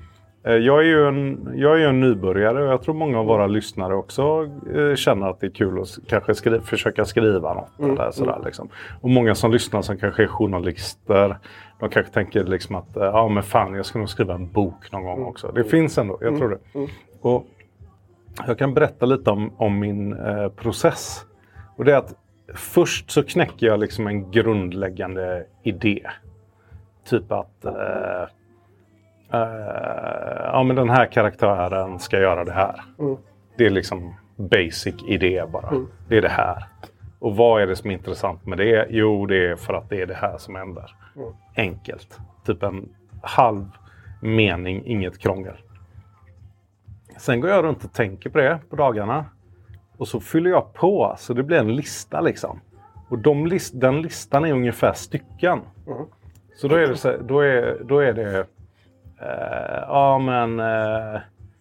Jag är ju en, jag är ju en nybörjare och jag tror många av våra lyssnare också eh, känner att det är kul att kanske skri- försöka skriva något. Mm. Eller sådär, liksom. Och många som lyssnar som kanske är journalister, de kanske tänker liksom att eh, ja men fan jag ska nog skriva en bok någon gång också. Det mm. finns ändå, jag tror det. Mm. Och jag kan berätta lite om, om min eh, process. Och det är att först så knäcker jag liksom en grundläggande idé. Typ att eh, Uh, ja men den här karaktären ska göra det här. Mm. Det är liksom basic idé bara. Mm. Det är det här. Och vad är det som är intressant med det? Jo, det är för att det är det här som händer. Mm. Enkelt. Typ en halv mening, inget krångel. Sen går jag runt och tänker på det på dagarna. Och så fyller jag på. Så det blir en lista liksom. Och de list- den listan är ungefär stycken. Mm. Så då är det, så, då är, då är det Uh, ja men uh,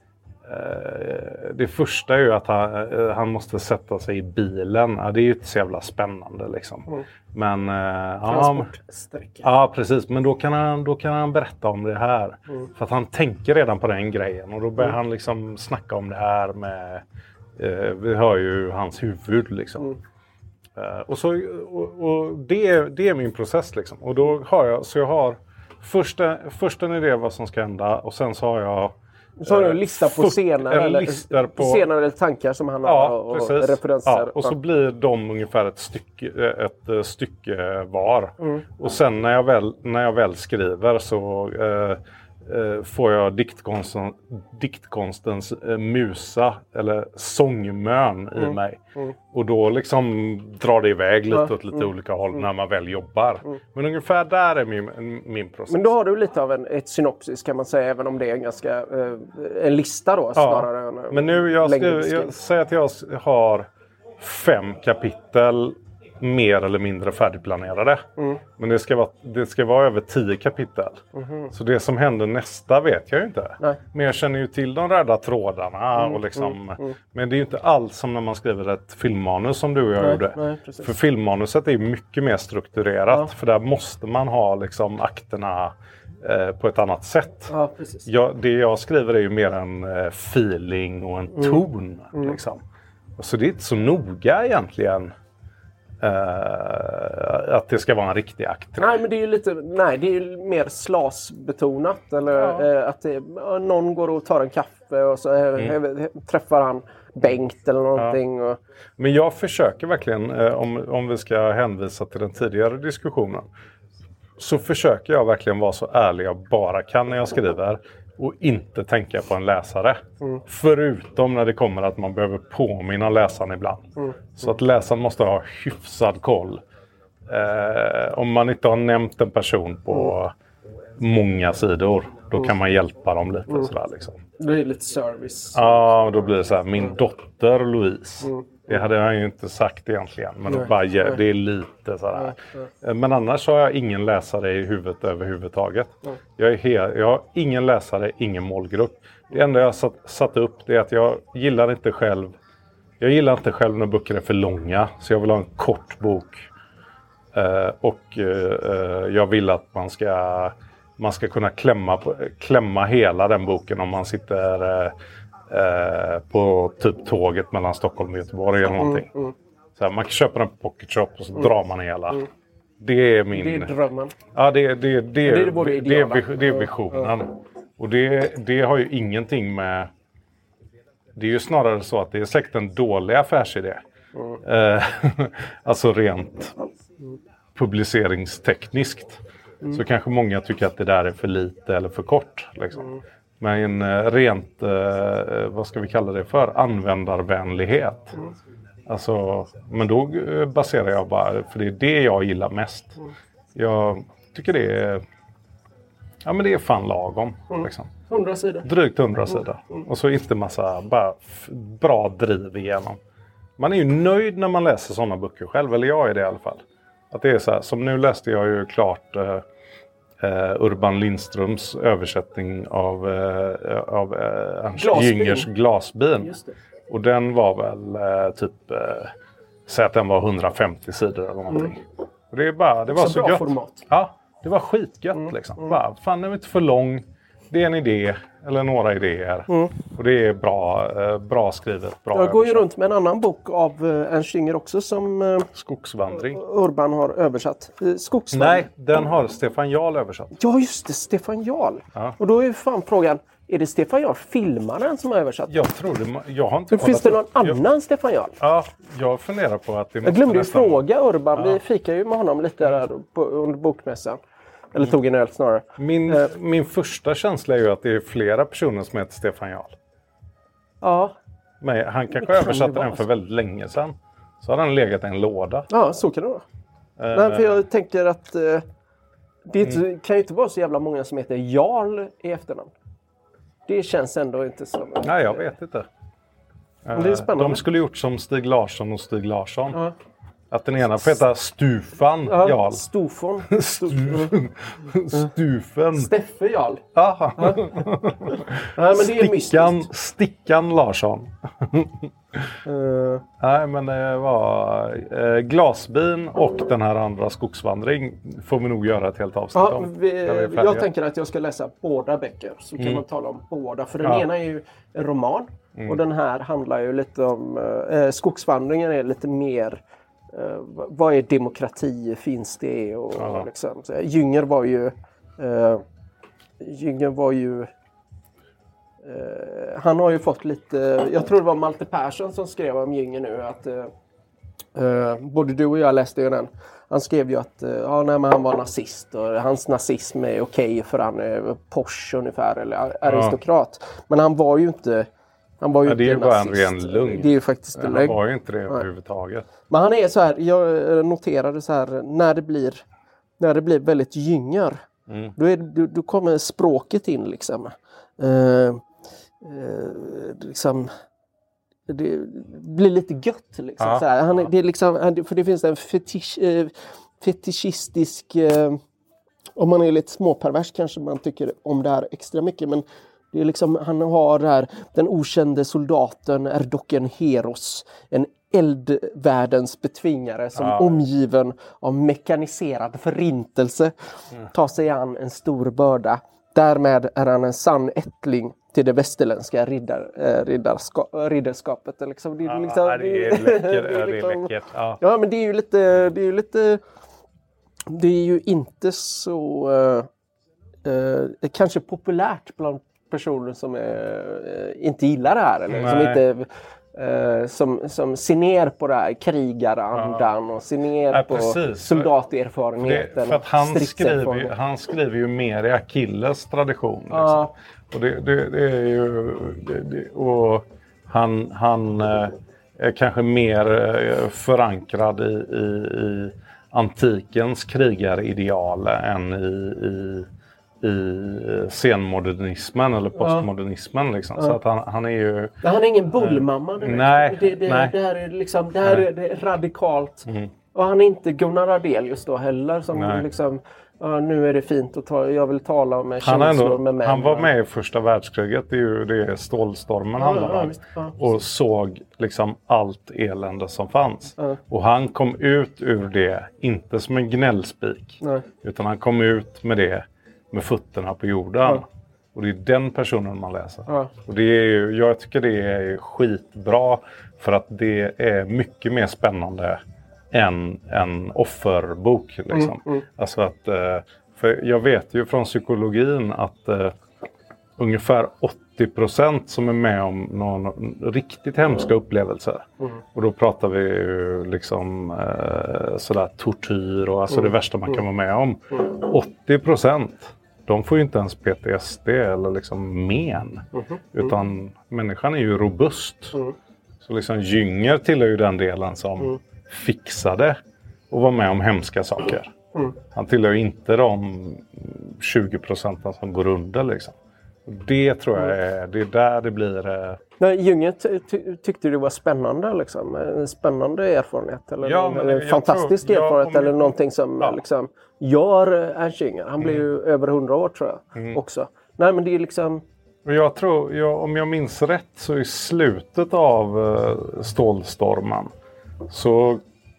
uh, det första är ju att han, uh, han måste sätta sig i bilen. Ja, det är ju inte så jävla spännande liksom. Mm. Men uh, transportsträcka. Ja precis, men då kan han, då kan han berätta om det här. Mm. För att han tänker redan på den grejen och då börjar mm. han liksom snacka om det här med uh, vi hör ju hans huvud liksom. Mm. Uh, och så, och, och det, är, det är min process liksom. Och då har jag, så jag har Första, första en idé vad som ska hända och sen så har jag... Så har du en lista på scener eller, på scener eller tankar som han ja, har och precis. referenser. Ja, och så blir de ungefär ett stycke, ett stycke var. Mm. Och sen när jag väl, när jag väl skriver så eh, eh, får jag diktkonsten, diktkonstens eh, musa eller sångmön mm. i mig. Mm. Och då liksom drar det iväg lite ja. åt lite mm. olika håll mm. när man väl jobbar. Mm. Men ungefär där är min, min process. Men då har du lite av en, ett synopsis kan man säga, även om det är en ganska eh, en lista då snarare ja. än Men nu jag, skriver, jag säger att jag har fem kapitel mer eller mindre färdigplanerade. Mm. Men det ska, vara, det ska vara över tio kapitel. Mm. Så det som händer nästa vet jag ju inte. Nej. Men jag känner ju till de röda trådarna. Mm. Och liksom, mm. Mm. Men det är ju inte alls som när man skriver ett filmmanus som du och jag nej, gjorde. Nej, för filmmanuset är mycket mer strukturerat. Ja. För där måste man ha liksom akterna eh, på ett annat sätt. Ja, precis. Jag, det jag skriver är ju mer en eh, feeling och en ton. Mm. Liksom. Så det är inte så noga egentligen. Uh, att det ska vara en riktig akt. Nej, men det är ju lite, nej, det är ju mer slasbetonat. Eller ja. uh, att det, uh, någon går och tar en kaffe och så uh, mm. uh, träffar han Bengt eller någonting. Ja. Och... Men jag försöker verkligen, uh, om, om vi ska hänvisa till den tidigare diskussionen, så försöker jag verkligen vara så ärlig jag bara kan när jag skriver. Och inte tänka på en läsare. Mm. Förutom när det kommer att man behöver påminna läsaren ibland. Mm. Så att läsaren måste ha hyfsad koll. Eh, om man inte har nämnt en person på mm. många sidor. Då mm. kan man hjälpa dem lite. Mm. Sådär, liksom. Det är lite service. Ja, då blir det så här. Min dotter Louise. Mm. Det hade han ju inte sagt egentligen. Men nej, bara, nej. Det är lite sådär. Nej, nej. Men annars har jag ingen läsare i huvudet överhuvudtaget. Nej. Jag, är helt, jag har ingen läsare, ingen målgrupp. Det enda jag har satt, satt upp det är att jag gillar inte själv. Jag gillar inte själv när böcker är för långa. Så jag vill ha en kort bok. Uh, och uh, jag vill att man ska, man ska kunna klämma, på, klämma hela den boken om man sitter... Uh, Eh, på typ tåget mellan Stockholm och Göteborg eller någonting. Mm, mm. Så här, man kan köpa en pocket shop och så mm. drar man hela. Mm. Det är min... Det är drömmen. Ja, det, det, det, det, är, det, det, det, är, det är visionen. Mm. Och det, det har ju ingenting med... Det är ju snarare så att det är säkert en dålig affärsidé. Mm. Eh, alltså rent mm. publiceringstekniskt. Mm. Så kanske många tycker att det där är för lite eller för kort. Liksom. Mm. Men en rent, eh, vad ska vi kalla det för, användarvänlighet. Mm. Alltså, men då baserar jag bara, för det är det jag gillar mest. Mm. Jag tycker det är, ja men det är fan lagom. Mm. Liksom. hundra sidor. Drygt hundra sidor. Mm. Och så inte massa, bara f- bra driv igenom. Man är ju nöjd när man läser sådana böcker själv, eller jag är det i alla fall. Att det är så här, som nu läste jag ju klart... Eh, Uh, Urban Lindströms översättning av, uh, av uh, Ernst Jüngers Glasbin. Just det. Och den var väl uh, typ, uh, säg att den var hundrafemtio sidor eller någonting. Mm. Och det är bara, det var så, så bra gött. Format. Ja, det var skitgött mm. liksom. Mm. Bara, fan den är inte för lång. det är en idé eller några idéer. Mm. Och det är bra, eh, bra skrivet. Bra jag går ju runt med en annan bok av eh, Ernst Jünger också som eh, Skogsvandring. Urban har översatt. Eh, Skogsvandring. Nej, den har Stefan Jarl översatt. Ja, just det. Stefan Jarl. Ja. Och då är ju fan frågan, är det Stefan Jarl, filmaren, som har översatt? Jag tror det. Jag har inte Finns det någon jag, annan Stefan Jarl? Ja, jag funderar på att det Jag glömde ju fråga Urban. Ja. Vi fikade ju med honom lite där på, under bokmässan. Eller tog en öl snarare. Min, uh, min första känsla är ju att det är flera personer som heter Stefan Jarl. Ja. Men han kanske översatte den för väldigt länge sedan. Så har den legat i en låda. Ja, så kan det vara. Uh, Nej, för jag tänker att uh, det inte, mm. kan ju inte vara så jävla många som heter Jarl i efternamn. Det känns ändå inte så. Nej, jag vet inte. Men det är spännande. De skulle gjort som Stig Larsson och Stig Larsson. Uh. Att den ena får heta Stufan ja, Jarl. Stufan. Stufen. Stufen. Steffe Jarl. Aha. Ja. Nej, men det är Stickan, mystiskt. Stickan Larsson. uh. Nej, men det var eh, Glasbin och den här andra Skogsvandring får vi nog göra ett helt avsnitt ja, om. Vi, jag tänker att jag ska läsa båda böcker. Så kan mm. man tala om båda. För den ja. ena är ju en roman. Mm. Och den här handlar ju lite om... Eh, Skogsvandringen är lite mer... Uh, vad är demokrati? Finns det? Och, ja. liksom. Så, Jünger var ju uh, Jünger var ju uh, han har ju fått lite, jag tror det var Malte Persson som skrev om Jünger nu att uh, uh, både du och jag läste ju den. Han skrev ju att uh, ja, nej, men han var nazist och hans nazism är okej för han är Porsche ungefär eller aristokrat. Ja. Men han var ju inte Han var ju ja, det är ju bara en ren lugn. Det är ju faktiskt ja, han var ju inte det överhuvudtaget. Men han är så här, jag noterade så här, när det blir, när det blir väldigt Jünger, mm. då, är, då, då kommer språket in liksom. Uh, uh, liksom det blir lite gött liksom. Ja, så här. Han, ja. Det är liksom, för det finns en fetisch, uh, fetischistisk, uh, om man är lite småpervers kanske man tycker om det här extra mycket, men det är liksom, han har det här, den okände soldaten är dock en heros, en eldvärldens betvingare som ja. omgiven av mekaniserad förintelse mm. tar sig an en stor börda. Därmed är han en sann ättling till det västerländska riddar, äh, riddarska, riddarskapet. Liksom, det, är ja, liksom, det är läckert. det är liksom, läckert. Ja. ja, men det är ju lite, det är ju lite, det är ju inte så, uh, uh, kanske populärt bland personer som är, äh, inte gillar det här eller som inte äh, som, som ser ner på det här krigarandan ja. och ser ner ja, på soldaterfarenheten. Det, för att han skriver, ju, han skriver ju mer i Achilles tradition. Liksom. Ja. Och det, det, det är ju det, det, och han, han äh, är kanske mer äh, förankrad i, i, i antikens krigarideal än i, i i senmodernismen eller postmodernismen ja. liksom. Ja. Så att han, han är ju... Han är ingen bullmamma. Äh, nej, det, det, nej. Det här är liksom, det här är, det är radikalt. Mm. Och han är inte Gunnar Adelius då heller som liksom, ja, nu är det fint att ta, jag vill tala med känslor ändå, med män. Han var med i första världskriget, det är ju det stålstormen ja, handlar om. Ja, ja, och såg liksom allt elände som fanns. Ja. Och han kom ut ur det, inte som en gnällspik. Nej. Utan han kom ut med det med fötterna på jorden. Ja. Och det är den personen man läser. Ja. Och det är ju, jag tycker det är skitbra för att det är mycket mer spännande än en offerbok. Liksom. Mm, mm. Alltså att, för jag vet ju från psykologin att uh, ungefär åttio procent som är med om någon riktigt hemska upplevelser. Mm. Och då pratar vi ju liksom uh, sådär tortyr och alltså mm. det värsta man kan vara med om. Mm. åttio procent de får ju inte ens P T S D eller liksom men. Mm. Utan människan är ju robust. Mm. Så liksom Jünger tillhör ju den delen som mm. fixade och var med om hemska saker. Mm. Han tillhör ju inte de tjugo procenten som går under liksom. Det tror jag är, det är där det blir... Eh... Nej, Jünger ty- ty- tyckte det var spännande liksom. En spännande erfarenhet. Eller ja, en, en fantastisk tror, erfarenhet. Ja, eller jag... någonting som ja. liksom gör Ernst Jünger. Han mm. blev ju över hundra år tror jag mm. också. Nej, men det är liksom... Jag tror, jag, om jag minns rätt så i slutet av uh, Stålstormen så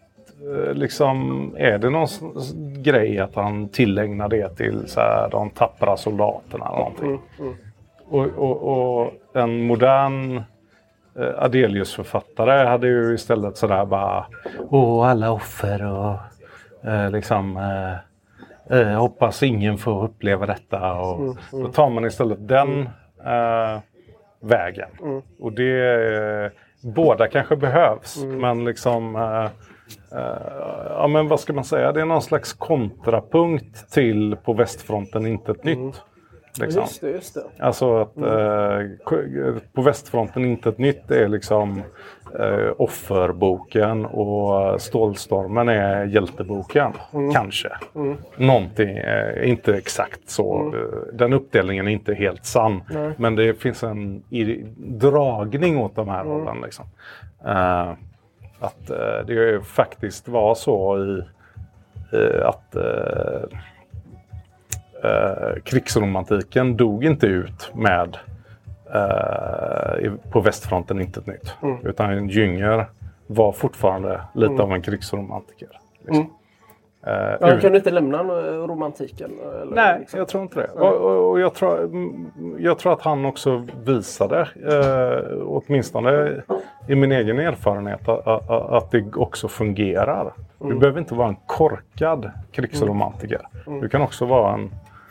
liksom, är det någon grej att han tillägnar det till så här, de tappra soldaterna eller någonting. Mm, mm. Och, och, och en modern eh, Adelius-författare hade ju istället sådär bara, åh alla offer och eh, liksom eh, eh, hoppas ingen får uppleva detta. Och mm, mm. Då tar man istället den eh, vägen. Mm. Och det eh, båda kanske behövs, mm. men liksom eh, eh, ja men vad ska man säga, det är någon slags kontrapunkt till På västfronten inte ett Mm. nytt. Liksom. Just det, just det. Alltså att mm. eh, På västfronten inte ett nytt är liksom eh, offerboken och Stålstormen är hjälteboken. Mm. Kanske. Mm. Någonting, eh, inte exakt så. Mm. Den uppdelningen är inte helt sann. Nej. Men det finns en i, dragning åt de här mm. hållen. Liksom. Eh, att eh, det faktiskt var så i eh, att eh, Eh, krigsromantiken dog inte ut med eh, På västfronten inte ett nytt. Mm. Utan Jünger var fortfarande lite mm. av en krigsromantiker. Liksom. Mm. Eh, ja, ur... Kan du inte lämna romantiken? Eller, Nej, liksom? jag tror inte det. Och, och, och jag, tror, jag tror att han också visade, eh, åtminstone i min egen erfarenhet, att, att, att det också fungerar. Mm. Du behöver inte vara en korkad krigsromantiker. Mm. Du kan också vara en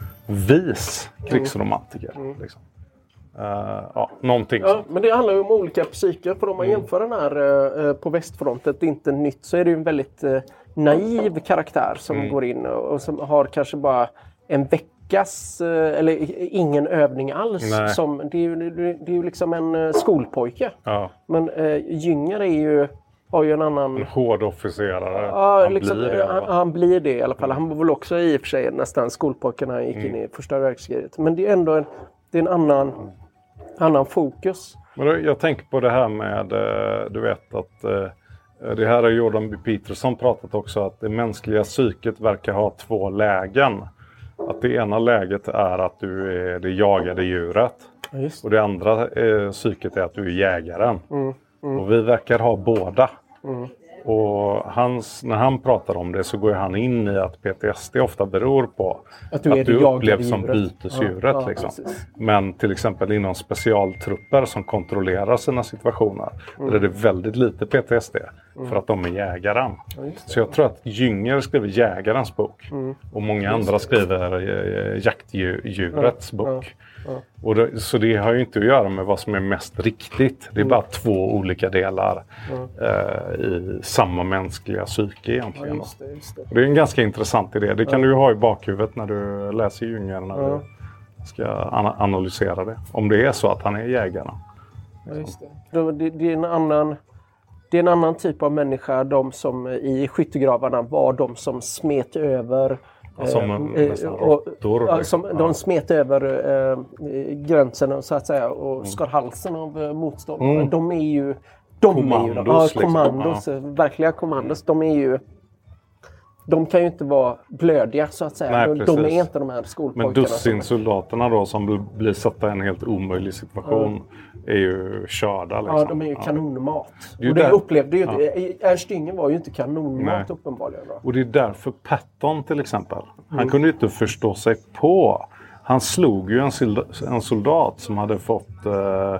vis krigsromantiker. Mm. Liksom. Uh, ja, någonting ja, men det handlar ju om olika psyker. För om man mm. jämför den här uh, På västfronten, det är inte nytt, så är det ju en väldigt uh, naiv karaktär som mm. går in och, och som har kanske bara en veckas uh, eller ingen övning alls. Som, det, är ju, det är ju liksom en uh, skolpojke. Ja. Men uh, Jünger är ju har ju en annan... En hård officerare. Ja, han, liksom, blir det, han, han blir det i alla fall. Han var väl också i och för sig nästan skolpojken när han gick mm. in i första världskriget. Men det är ändå en, det är en annan, mm. annan fokus. Men då, jag tänker på det här med, du vet att det här har Jordan B. Peterson pratat också, att det mänskliga psyket verkar ha två lägen. Att det ena läget är att du är det jagade djuret. Ja, och det andra eh, psyket är att du är jägaren. Mm. Mm. Och vi verkar ha båda. Mm. Och hans, när han pratar om det så går han in i att P T S D ofta beror på att du, att du upplevs som bytesdjuret. Ja, ja, liksom. Men till exempel inom specialtrupper som kontrollerar sina situationer mm. där är det väldigt lite P T S D mm. för att de är jägaren. Ja, så jag tror att Jünger skriver jägarens bok mm. och många andra skriver äh, jaktdjurets ja, bok. Ja. Ja. Och det, så det har ju inte att göra med vad som är mest riktigt. Det är mm. bara två olika delar mm. eh, i samma mänskliga psyke egentligen. Ja, just det, just det. Det är en ganska intressant idé. Det kan ja. du ha i bakhuvudet när du läser Jünger, när ja. du ska ana- analysera det. Om det är så att han är jägare. Ja, just det. Det, det, är en annan, det är en annan typ av människa. De som i skyttegravarna var de som smet över... Som, eh, och, ja, som ja. De smet över eh, gränsen så att säga och mm. skar halsen av eh, motståndare. Mm. De är ju de kommandos, är ju, ja, kommandos liksom. Ja. Verkliga kommandos. De är ju de kan ju inte vara blödiga så att säga. Nej, de, de är inte de här skolpojkarna. Men dussinsoldaterna då som blir satta i en helt omöjlig situation mm. är ju körda. Liksom. Ja, de är ju kanonmat. Det är och det där... upplevde ju ja. Ernst Jünger var ju inte kanonmat Nej. uppenbarligen. Då. Och det är därför Patton till exempel. Han mm. kunde ju inte förstå sig på. Han slog ju en, en soldat som hade fått... Uh,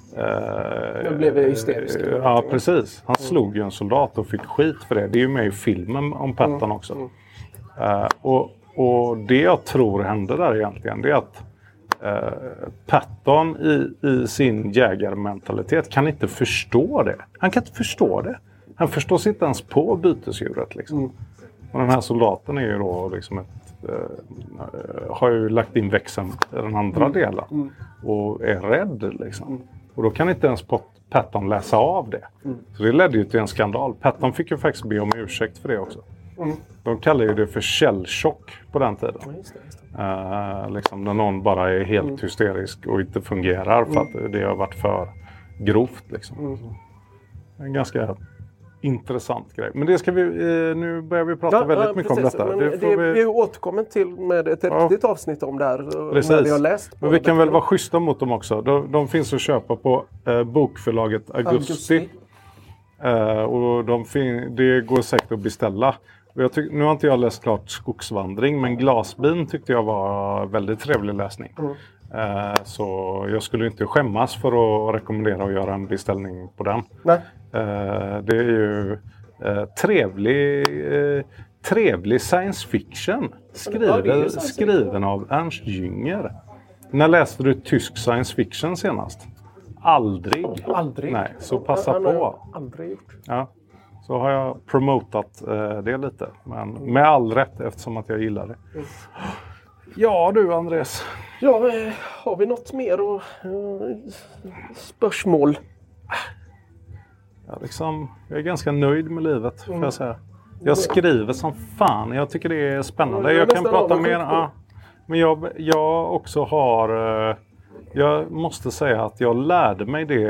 Jag blev hysterisk. Uh, ja, precis. Han mm. slog ju en soldat och fick skit för det. Det är ju med i filmen om Patton mm. också. Mm. Uh, och, och det jag tror hände där egentligen, det är att uh, Patton i, i sin jägarmentalitet kan inte förstå det. Han kan inte förstå det. Han förstår sig inte ens på bytesdjuret liksom. Mm. Och den här soldaten är ju då liksom ett, uh, har ju lagt in växeln i den andra mm. delen. Mm. Och är rädd liksom. Mm. Och då kan inte ens Patton läsa av det. Mm. Så det ledde ju till en skandal. Patton fick ju faktiskt be om ursäkt för det också. Mm. De kallar ju det för källchock på den tiden. Ja, just det, just det. Uh, liksom när någon bara är helt mm. hysterisk och inte fungerar för mm. att det har varit för grovt. Liksom. Mm. En ganska intressant grej. Men det ska vi, uh, nu börjar vi prata ja, väldigt ja, mycket precis. om detta. Det det, vi... vi återkommer till med ett ja. riktigt avsnitt om det här. Precis. När vi har läst Men vi kan väl vara schyssta mot dem också. De, de finns att köpa på uh, bokförlaget Augusti. Augusti. Uh, och de fin- det går säkert att beställa. Och jag tyck- nu har inte jag läst klart Skogsvandring, men Glasbin tyckte jag var väldigt trevlig läsning. Mm. Uh, så jag skulle inte skämmas för att rekommendera att göra en beställning på den. Nej. Uh, det är ju uh, trevlig, uh, trevlig science fiction. Skriven, ja, science skriven fiction. Av Ernst Jünger. När läste du tysk science fiction senast? Aldrig. Aldrig. Nej, så passa han, på. Han aldrig gjort. Ja. Så har jag promotat uh, det lite. Men mm. med all rätt eftersom att jag gillar det. Mm. Ja du Andres. Ja, har vi något mer och, uh, spörsmål? Ja, liksom, jag är ganska nöjd med livet, får jag säga. Jag skriver som fan. Jag tycker det är spännande. Jag kan prata mer. Ja. Men jag, jag också har... Uh, jag måste säga att jag lärde mig det,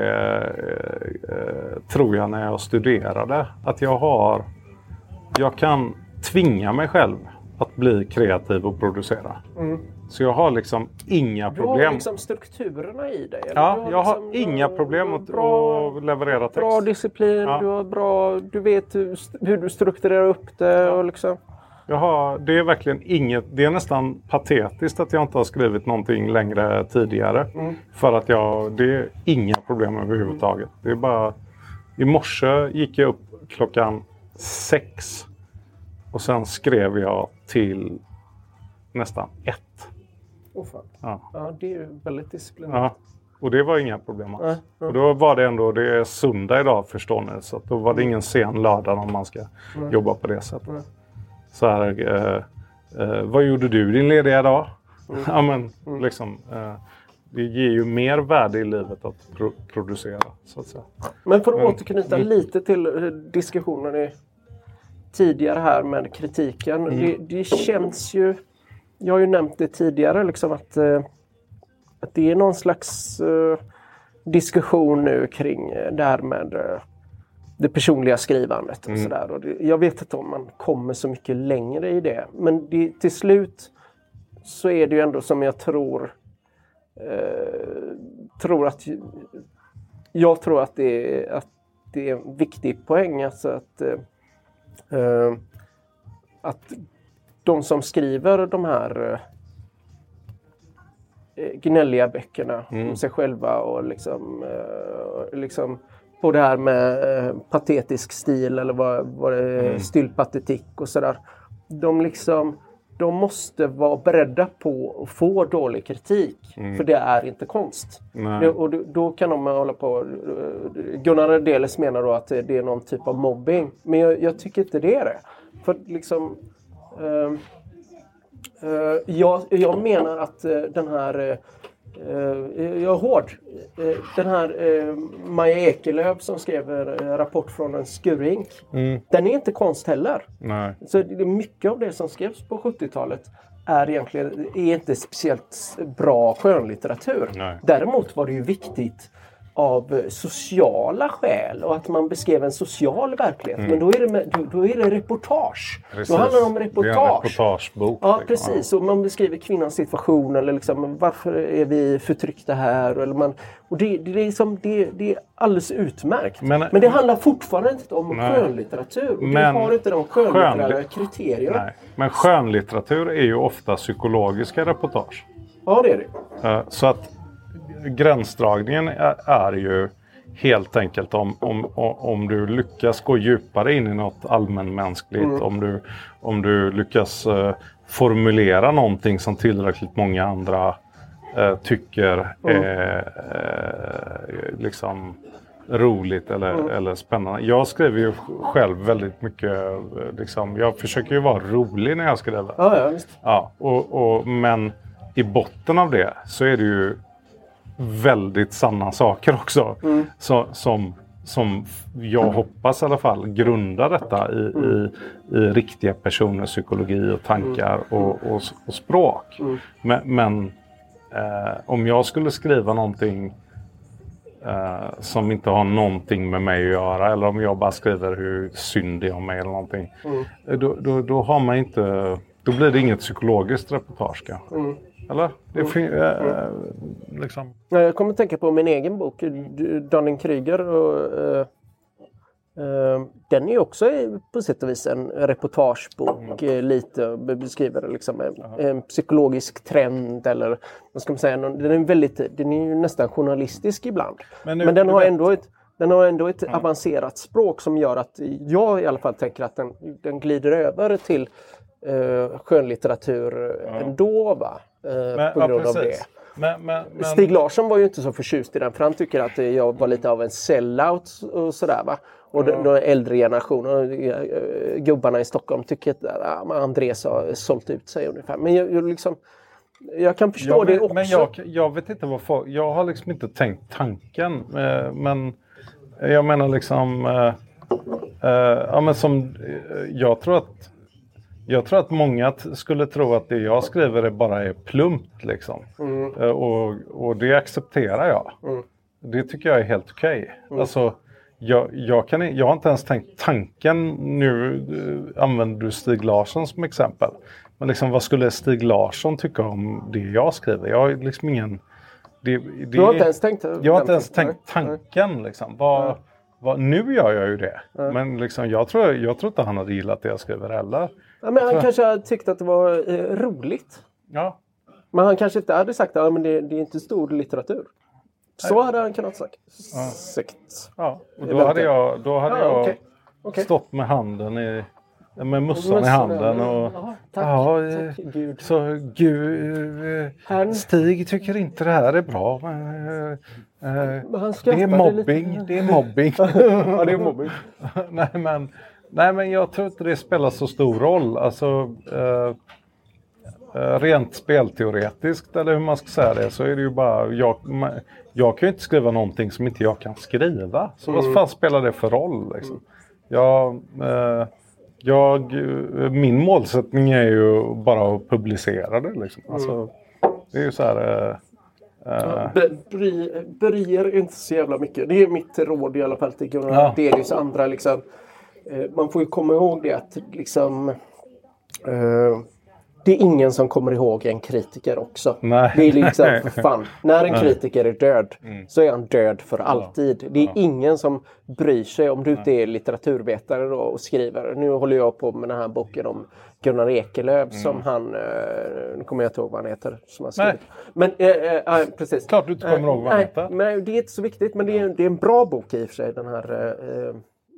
uh, tror jag, när jag studerade. Att jag har... Jag kan tvinga mig själv att bli kreativ och producera. Mm. Så jag har liksom inga problem. Du har liksom strukturerna i dig? Eller? Ja, har jag liksom, har inga problem att bra, leverera text. Bra disciplin, ja. du, har bra, du vet hur, hur du strukturerar upp det. Ja. Och liksom. Jag har, det är verkligen inget, det är nästan patetiskt att jag inte har skrivit någonting längre tidigare. Mm. För att jag, det är inga problem överhuvudtaget. Mm. Det är bara, i morse gick jag upp klockan sex. Och sen skrev jag till nästan ett. Oh, fan. Ja. Ja, det är ju väldigt disciplinerat. Ja, och det var inga problem alls. Ja, ja. Och då var det ändå, det är söndag idag förstår ni. Så att då var det ingen sen lördag om man ska mm. jobba på det sättet. Mm. Så här, eh, eh, vad gjorde du din lediga dag? Mm. Ja men, mm. liksom, eh, det ger ju mer värde i livet att pro- producera, så att säga. Men för att mm. återknyta mm. lite till diskussionen i tidigare här med kritiken. Mm. Det, det känns ju, jag har ju nämnt det tidigare, liksom att, eh, att det är någon slags eh, diskussion nu kring det här med eh, det personliga skrivandet och mm. sådär. Och det, jag vet inte om man kommer så mycket längre i det. Men det, till slut så är det ju ändå som jag tror eh, tror att jag tror att det är, att det är en viktig poäng, alltså att eh, Uh, att de som skriver de här uh, gnälliga böckerna mm. om sig själva och liksom, uh, liksom på det här med uh, patetisk stil eller vad, vad det är, mm. stillpatetik och sådär. De liksom, de måste vara beredda på att få dålig kritik. Mm. För det är inte konst. Det, och då, då kan de hålla på... Gunnar Redeles menar då att det är någon typ av mobbing. Men jag, jag tycker inte det är det. För liksom... Uh, uh, jag, jag menar att uh, den här... Uh, jag är hård. Uh, den här uh, Maja Ekelöf som skrev en rapport från en skurink. Mm. Den är inte konst heller. Nej. Så det är mycket av det som skrevs på sjuttiotalet är egentligen är inte speciellt bra skönlitteratur. Nej. Däremot var det ju viktigt av sociala skäl och att man beskrev en social verklighet. Mm. Men då är det, med, då, då är det reportage. Precis. Då handlar det om reportage. Det är en reportagebok. Ja, precis. Och man beskriver kvinnans situation eller liksom, varför är vi förtryckta här? Eller man, och det, det, är som, det, det är alldeles utmärkt. Men, men det handlar fortfarande inte om nej. skönlitteratur. Och men, det har inte de skönlitterära skönlitt- kriterierna. Nej. Men skönlitteratur är ju ofta psykologiska reportage. Ja, det är det. Så att gränsdragningen är, är ju helt enkelt om, om, om du lyckas gå djupare in i något allmänmänskligt. Mm. Om, du, om du lyckas uh, formulera någonting som tillräckligt många andra uh, tycker mm. är uh, liksom roligt eller, mm. eller spännande. Jag skriver ju själv väldigt mycket, liksom, jag försöker ju vara rolig när jag skriver. Ja, ja, visst. Ja, och, och, men i botten av det så är det ju väldigt sanna saker också. Mm. Så, som, som jag hoppas i alla fall grundar detta i, mm. i, i riktiga personers psykologi och tankar mm. och, och, och språk. Mm. Men, men eh, om jag skulle skriva någonting eh, som inte har någonting med mig att göra, eller om jag bara skriver hur synd det är om mig eller någonting, mm. då, då, då har man inte, då blir det inget psykologiskt reportage kanske. Mm. Eller? Det fin- mm. äh, liksom. Jag kommer att tänka på min egen bok, Dunning-Kruger och, Uh, den är också på sätt och vis en reportagebok, mm. lite beskriver liksom en, en psykologisk trend eller vad ska man säga, den är väldigt, den är ju nästan journalistisk ibland. Men, nu, Men den, har ändå ett, den har ändå ett mm. avancerat språk som gör att jag i alla fall tänker att den, den glider över till uh, skönlitteratur mm. ändå, va? Uh, Men, på grund ja, av det. Men, men, men... Stig Larsson var ju inte så förtjust i den, för han tycker att jag var lite av en sellout och sådär, va. Och mm. den äldre generationen, gubbarna i Stockholm tycker att ja, Andreas har sålt ut sig ungefär. Men jag, jag, liksom, jag kan förstå ja, men, det också. Men jag, jag vet inte varför, jag har liksom inte tänkt tanken. Men jag menar liksom, äh, äh, ja men som, jag tror att Jag tror att många t- skulle tro att det jag skriver är bara är plumpt liksom. Mm. Uh, och, och det accepterar jag. Mm. Det tycker jag är helt okej. Okay. Mm. Alltså, jag, jag, kan, jag har inte ens tänkt tanken, nu uh, använder du Stig Larsson som exempel. Men liksom, vad skulle Stig Larsson tycka om det jag skriver? Jag har liksom ingen... Det, det, du har inte ens tänkt Jag har inte ens tänkt tanken liksom. Vad... Mm. Vad, nu gör jag ju det. Mm. Men liksom, jag, tror, jag tror inte han hade gillat det jag skriver heller. Ja, men han tror... kanske tyckte att det var eh, roligt. Ja. Men han kanske inte hade sagt att ja, det, det är inte stor litteratur. Så Nej. hade han kunnat sagt. Ja. Sekt. Ja, och då hade jag, då hade ja, jag okay. Okay. stått med handen i... Med mössan i handen och... Ja, tack, ja, tack, Gud. Så Gud, Stig tycker inte det här är bra. Men, äh, men det är mobbing. Lite. Det är mobbing. Ja, det är mobbing. nej, men, nej, men jag tror inte det spelar så stor roll. Alltså, äh, rent spelteoretiskt, eller hur man ska säga det, så är det ju bara... Jag, jag kan ju inte skriva någonting som inte jag kan skriva. Så mm. vad fan spelar det för roll? Liksom? Jag... Äh, Jag, min målsättning är ju bara att publicera det liksom. Alltså, mm. det är ju så här... Äh, ja, bry, bry er inte så jävla mycket. Det är mitt råd i alla fall till Gunnar ja. Delius andra liksom. Eh, man får ju komma ihåg det att liksom... Eh, det är ingen som kommer ihåg en kritiker också. Nej. Det är liksom, för fan, när en kritiker är död mm. så är han död för alltid. Det är ja. ingen som bryr sig om du inte är litteraturvetare då och skriver. Nu håller jag på med den här boken om Gunnar Ekelöf mm. som han, nu kommer jag inte ihåg vad han heter, som har skrivit. Men, äh, äh, precis. Klart du inte kommer ihåg vad han heter. Men det är inte så viktigt, men det är, det är en bra bok i och för sig, den här... Äh,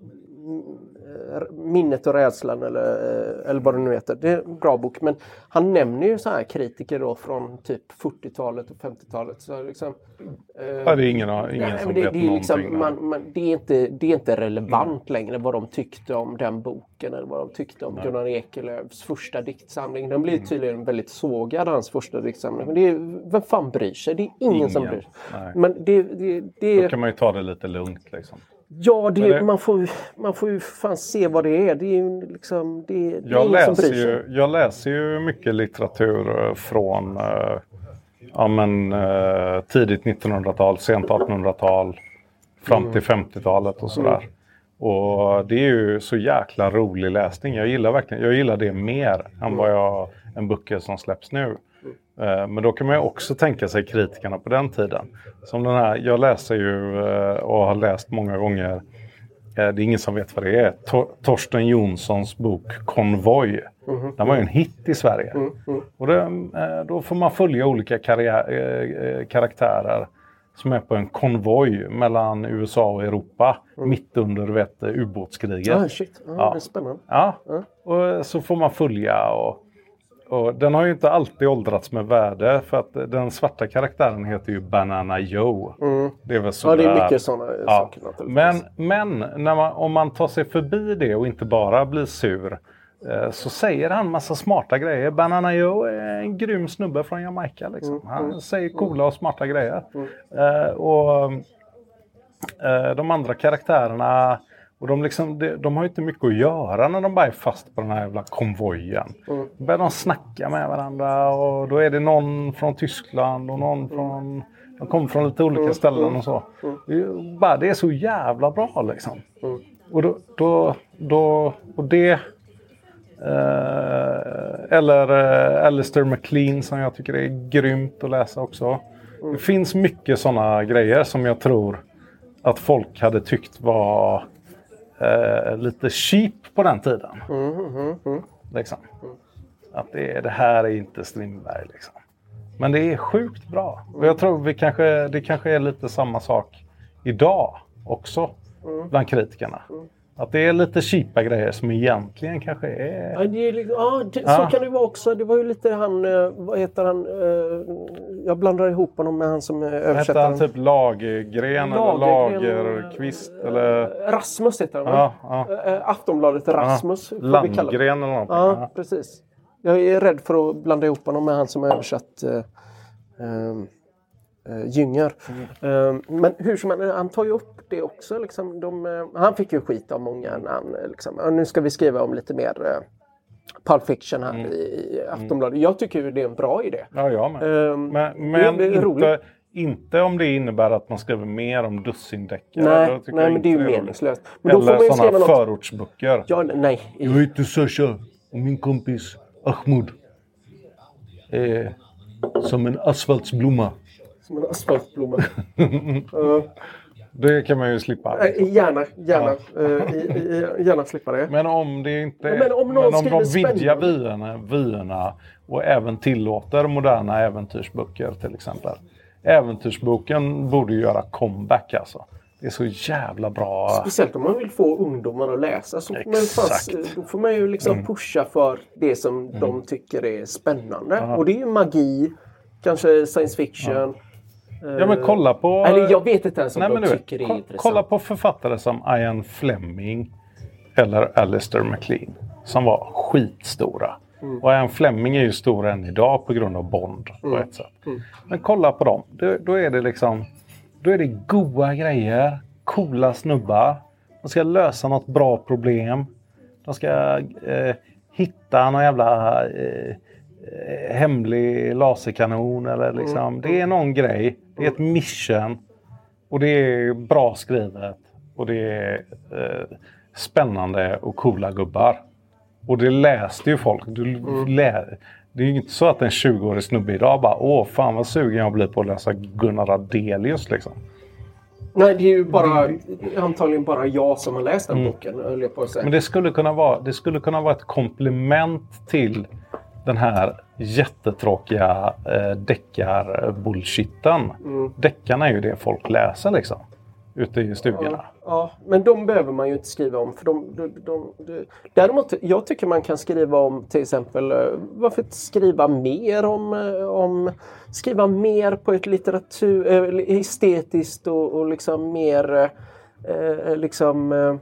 Minnet och rädslan eller, eller vad det nu heter. Det är en bra bok, men han nämner ju så här kritiker då från typ fyrtiotalet och femtiotalet. Så liksom, eh, ja, det är ingen, ingen nej, som det, vet det är någonting. Liksom, man, man, det, är inte, det är inte relevant mm. längre vad de tyckte om den boken eller vad de tyckte om nej. Gunnar Ekelöfs första diktsamling. Den blir tydligen mm. väldigt sågad, hans första diktsamling. Men det är, vem fan bryr sig? Det är ingen, ingen. som bryr sig. Nej. Men det, det, det, då kan man ju ta det lite lugnt liksom. Ja, det, det... Man, får, man får ju fan se vad det är. Det är ju liksom, det, det jag, är läser ju, jag läser ju mycket litteratur från äh, ja, men, äh, tidigt nittonhundratal, sent artonhundratal, fram till mm. femtiotalet och sådär. Mm. Och det är ju så jäkla rolig läsning. Jag gillar verkligen, jag gillar det mer än vad jag, en böcker som släpps nu. Men då kan man ju också tänka sig kritikerna på den tiden. Som den här, jag läser ju och har läst många gånger, det är ingen som vet vad det är, Tor- Torsten Jonssons bok Konvoj. Mm-hmm. Den var ju en hit i Sverige. Mm-hmm. Och det, då får man följa olika karriär, karaktärer som är på en konvoj mellan U S A och Europa mm. mitt under vet, ubåtskriget. Ah, shit. Ah, ja. Det är spännande. Ja, mm. och så får man följa och Och den har ju inte alltid åldrats med värde, för att den svarta karaktären heter ju Banana Joe. Mm. Det är väl så. Ja, det är mycket sådana ja. saker. Men, men när man, om man tar sig förbi det och inte bara blir sur, eh, så säger han massa smarta grejer. Banana Joe är en grym snubbe från Jamaica. Liksom. Mm. Han säger coola och smarta grejer. Mm. Eh, och eh, de andra karaktärerna... Och de, liksom, de, de har ju inte mycket att göra när de bara är fast på den här jävla konvojen. Mm. Då börjar de snacka med varandra och då är det någon från Tyskland och någon från... De kommer från lite olika mm. ställen och så. Mm. Det, är bara, det är så jävla bra liksom. Mm. Och då... då, då och det... Eh, eller eh, Alistair MacLean som jag tycker är grymt att läsa också. Mm. Det finns mycket sådana grejer som jag tror att folk hade tyckt var... eh, lite cheap på den tiden. Mm, mm, mm. Liksom. Att det, det här är inte Strindberg liksom. Men det är sjukt bra. Och jag tror vi kanske, det kanske är lite samma sak idag också mm. bland kritikerna. Mm. Att det är lite cheapa grejer som egentligen kanske är... Ja, det är liksom, ja, det, ja. Så kan det vara också. Det var ju lite han, vad heter han? Jag blandar ihop honom med han som översätter. Hette han typ Lagergren, Lagergren eller Lagerqvist? Eller... Rasmus heter han. Ja, ja. Aftonbladet Rasmus. Ja. Landgren eller någonting. Ja, ja, precis. Jag är rädd för att blanda ihop honom med han som översatt uh, uh, uh, Gynger. Mm. Uh, men hur som helst, han tar ju upp det också. Liksom, de, uh, han fick ju skit av många namn. Liksom. Uh, nu ska vi skriva om lite mer uh, Pulp Fiction här mm. i, i Aftonbladet. Jag tycker det är en bra idé. Ja, jag med. Uh, men men det är inte, inte om det innebär att man skriver mer om dussindeckare. Nej, nej men det är ju meningslöst. Men eller då får man ju sådana något... förortsböcker. Ja, nej. Jag heter Sasha och min kompis Ahmud är som en asfaltsblomma. Som en asfaltblomma. uh, det kan man ju slippa. Liksom. Gärna, gärna. Ja. Uh, gärna slippa det. Men om det inte är, men om, men om de vidgar vyerna, vyerna och även tillåter moderna äventyrsböcker till exempel. Äventyrsboken borde ju göra comeback alltså. Det är så jävla bra. Speciellt om man vill få ungdomar att läsa. Så får man fast, då får man ju liksom mm. pusha för det som mm. de tycker är spännande. Aha. Och det är ju magi, kanske science fiction. Ja, ja men kolla på... Eller jag vet inte ens om nej, de men du tycker vet, det är intressant. Kolla på författare som Ian Fleming eller Alistair MacLean. Som var skitstora. Mm. Och Ian Fleming är ju stor än idag på grund av Bond på mm. ett sätt. Mm. Men kolla på dem. Då, då är det liksom... Då är det goda grejer, coola snubbar. De ska lösa något bra problem. De ska eh, hitta någon jävla eh, hemlig laserkanon. Eller liksom. Mm. Det är någon grej. Det är ett mission. Och det är bra skrivet. Och det är eh, spännande och coola gubbar. Och det läste ju folk. Du mm. lä- Det är ju inte så att en tjugoårig snubbe idag bara åh fan vad sugen jag blir på att läsa Gunnar Adelius liksom. Nej, det är ju bara antagligen bara jag som har läst den mm. boken, höll jag på att säga. Men det skulle kunna vara det skulle kunna vara ett komplement till den här jättetråkiga eh, deckar-bullshitten. Mm. Deckarna är ju det folk läser liksom. Ute i stugorna. Ja, ja, men de behöver man ju inte skriva om. För de, de, de, de, däremot, jag tycker man kan skriva om till exempel, varför inte skriva mer om, om skriva mer på ett litteratur, äh, estetiskt och, och liksom mer äh, liksom äh,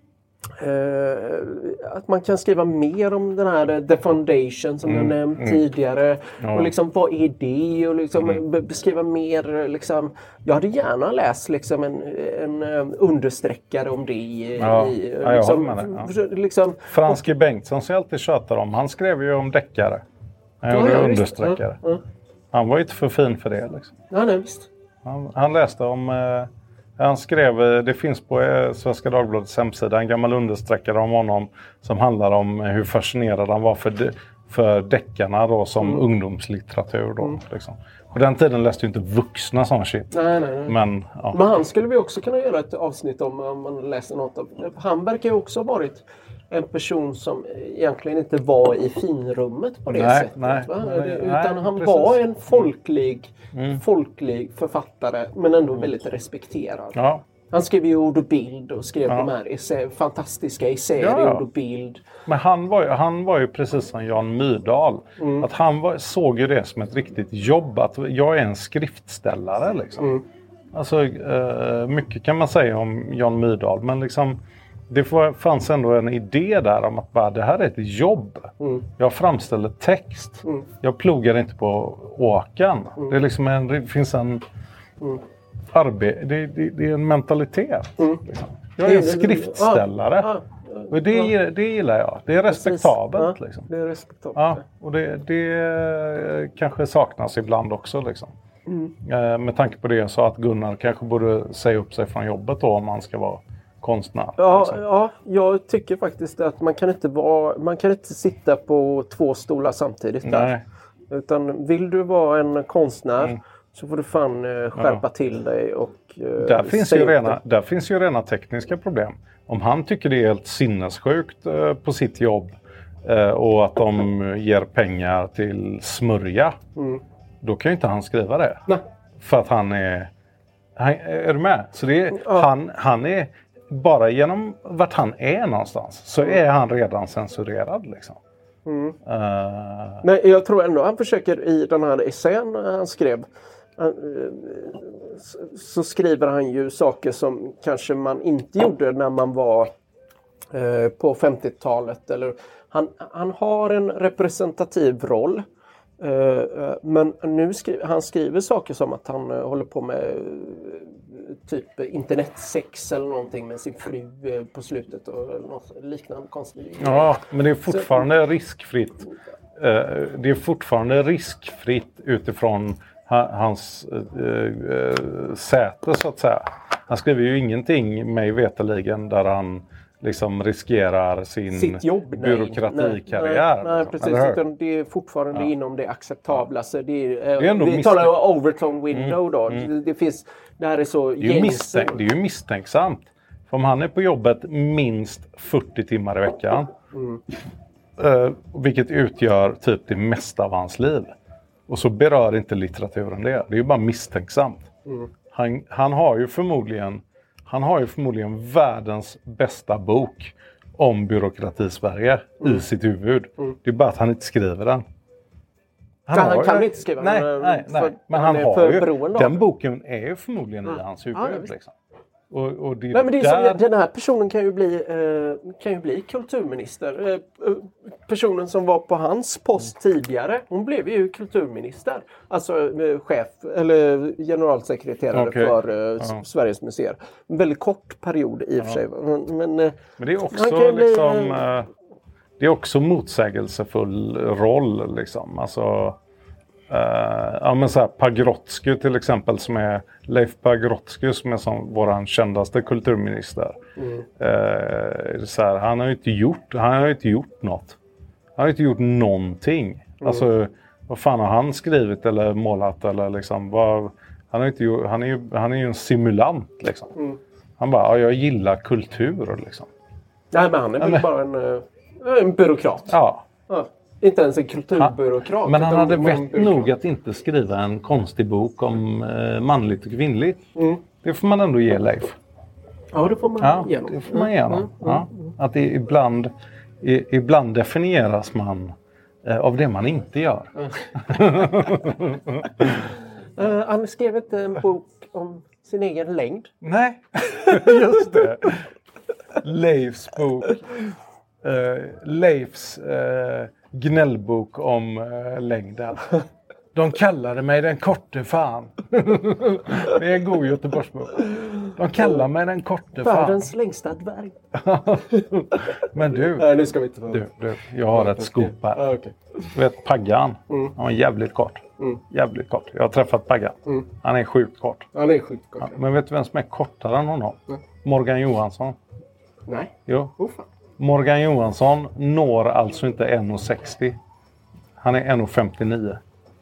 att man kan skriva mer om den här The Foundation som mm, jag nämnt mm. tidigare ja. Och liksom vad är det och liksom mm. beskriva mer liksom, jag hade gärna läst liksom en, en understreckare om det i, ja. i ja, liksom, ja. liksom, Franske och, Bengtsson som jag alltid tjatar om, han skrev ju om deckare han gjorde ja, understreckare ja, ja. Han var ju inte för fin för det liksom. Ja, nej, visst. Han, han läste om eh, han skrev, det finns på Svenska Dagbladets hemsida en gammal understreckare om honom som handlar om hur fascinerad han var för, de, för deckarna då som mm. ungdomslitteratur då. Mm. Liksom. På den tiden läste ju inte vuxna sån shit. Nej, nej, nej. Men, ja. Men han skulle vi också kunna göra ett avsnitt om om man läser något av. Han verkar ju också ha varit en person som egentligen inte var i finrummet på det nej, sättet. Nej, va? nej, Utan nej, han precis. var en folklig, mm. folklig författare men ändå väldigt respekterad. Ja. Han skrev ju ord och bild och skrev ja. de här essä, fantastiska essäer ja, ja. i ord och bild. Men han var ju, han var ju precis som Jan Myrdal. Mm. Att han var, såg ju det som ett riktigt jobb. Att jag är en skriftställare liksom. Mm. Alltså eh, mycket kan man säga om Jan Myrdal. Men liksom det fanns ändå en idé där om att bara, det här är ett jobb. Mm. Jag framställer text. Mm. Jag plogar inte på åken. Mm. Det, är liksom en, det finns en mm. arbete. Det, det, det är en mentalitet. Mm. Liksom. Jag är en skriftställare. Ja, ja, ja. Och det, det gillar jag. Det är respektabelt. Ja, liksom. Det är respektabelt. Ja, och det, det kanske saknas ibland också. Liksom. Mm. Med tanke på det så att Gunnar kanske borde säga upp sig från jobbet då om man ska vara konstnär. Ja, liksom. ja, jag tycker faktiskt att man kan inte vara, man kan inte sitta på två stolar samtidigt där. Nej. Utan vill du vara en konstnär mm. så får du fan skärpa ja. till dig och Eh, där, finns ju rena, där finns ju rena tekniska problem. Om han tycker det är helt sinnessjukt eh, på sitt jobb eh, och att de ger pengar till smörja, mm. då kan ju inte han skriva det. Nej. För att han är... Han, är du med? Så det är, ja. han, han är... Bara genom vart han är någonstans så är han redan censurerad liksom. Mm. Uh... Men jag tror ändå han försöker i den här essän han skrev så skriver han ju saker som kanske man inte gjorde när man var eh, på femtiotalet. Eller, han, han har en representativ roll. Eh, men nu skriver han skriver saker som att han eh, håller på med eh, typ internetsex eller någonting med sin fru eh, på slutet och något liknande konstigt. Ja, men det är fortfarande så, riskfritt. Eh, det är fortfarande riskfritt utifrån hans äh, säte så att säga. Han skriver ju ingenting mig veterligen där han liksom riskerar sin sitt jobb, byråkratikarriär. Nej, nej, nej precis. Utan det är fortfarande ja. inom det acceptabla. Så det är, det är ändå vi talar om Overton window mm, då. Mm. Det, det finns, det här är så det är, ju misstänk, det är ju misstänksamt. För om han är på jobbet minst fyrtio timmar i veckan. Mm. Eh, vilket utgör typ det mesta av hans liv. Och så berör inte litteraturen det. Det är ju bara misstänksamt. Mm. Han, han, har ju förmodligen, han har ju förmodligen världens bästa bok om byråkrati i Sverige mm. i sitt huvud. Mm. Det är bara att han inte skriver den. Han, han har, kan ju, inte skriva nej, den. Nej, nej. Men han, han har ju, den boken är ju förmodligen mm. i hans huvud. Ja, liksom. Och, och det Nej, men det är där... som, den här personen kan ju bli, eh, kan ju bli kulturminister. Eh, personen som var på hans post mm. tidigare, hon blev ju kulturminister. Alltså eh, chef eller generalsekreterare okay. för eh, ja. Sveriges museer. En väldigt kort period i och för sig. Men, men, men det är också liksom, bli, eh, det är också motsägelsefull roll liksom. Alltså Uh, ja men så här Pagrotsky till exempel som är Leif Pagrotsky som är som våran kändaste kulturminister. Mm. Uh, så här, han har ju inte gjort han har ju inte gjort något. Han har inte gjort någonting. Mm. Alltså vad fan har han skrivit eller målat eller liksom vad han har inte gjort, han är ju han är ju en simulant liksom. Mm. Han bara ja, jag gillar kultur liksom. Nej men han är väl men... bara en en byråkrat. Ja. ja. Inte ens en kulturbyråkrat. Men han hade vett nog att inte skriva en konstig bok om eh, manligt och kvinnligt. Mm. Det får man ändå ge Leif. Ja, det får man ja, ge honom. Det får man ge honom. Mm. Ja. Att det ibland, i, ibland definieras man eh, av det man inte gör. Mm. uh, han skrev inte en bok om sin egen längd. Nej, just det. Leifs bok. Uh, Leifs... Uh, gnällbok om äh, längden. De kallade mig den korte fan. Det är en god Göteborgsbok. De kallar mig den korte fan. Världens längsta dvärg. Men du, Nej, nu ska vi inte du, du, jag har ett skop här. Ah, okay. Du vet Paggan, mm. han var jävligt kort. Mm. Jävligt kort. Jag har träffat Paggan. Mm. Han är sjukt kort. Han är sjukt kort. Ja, men vet du vem som är kortare än honom? Mm. Morgan Johansson. Nej. Jo. Oh, fan. Morgan Johansson når alltså inte en komma sextio. Han är en komma femtionio.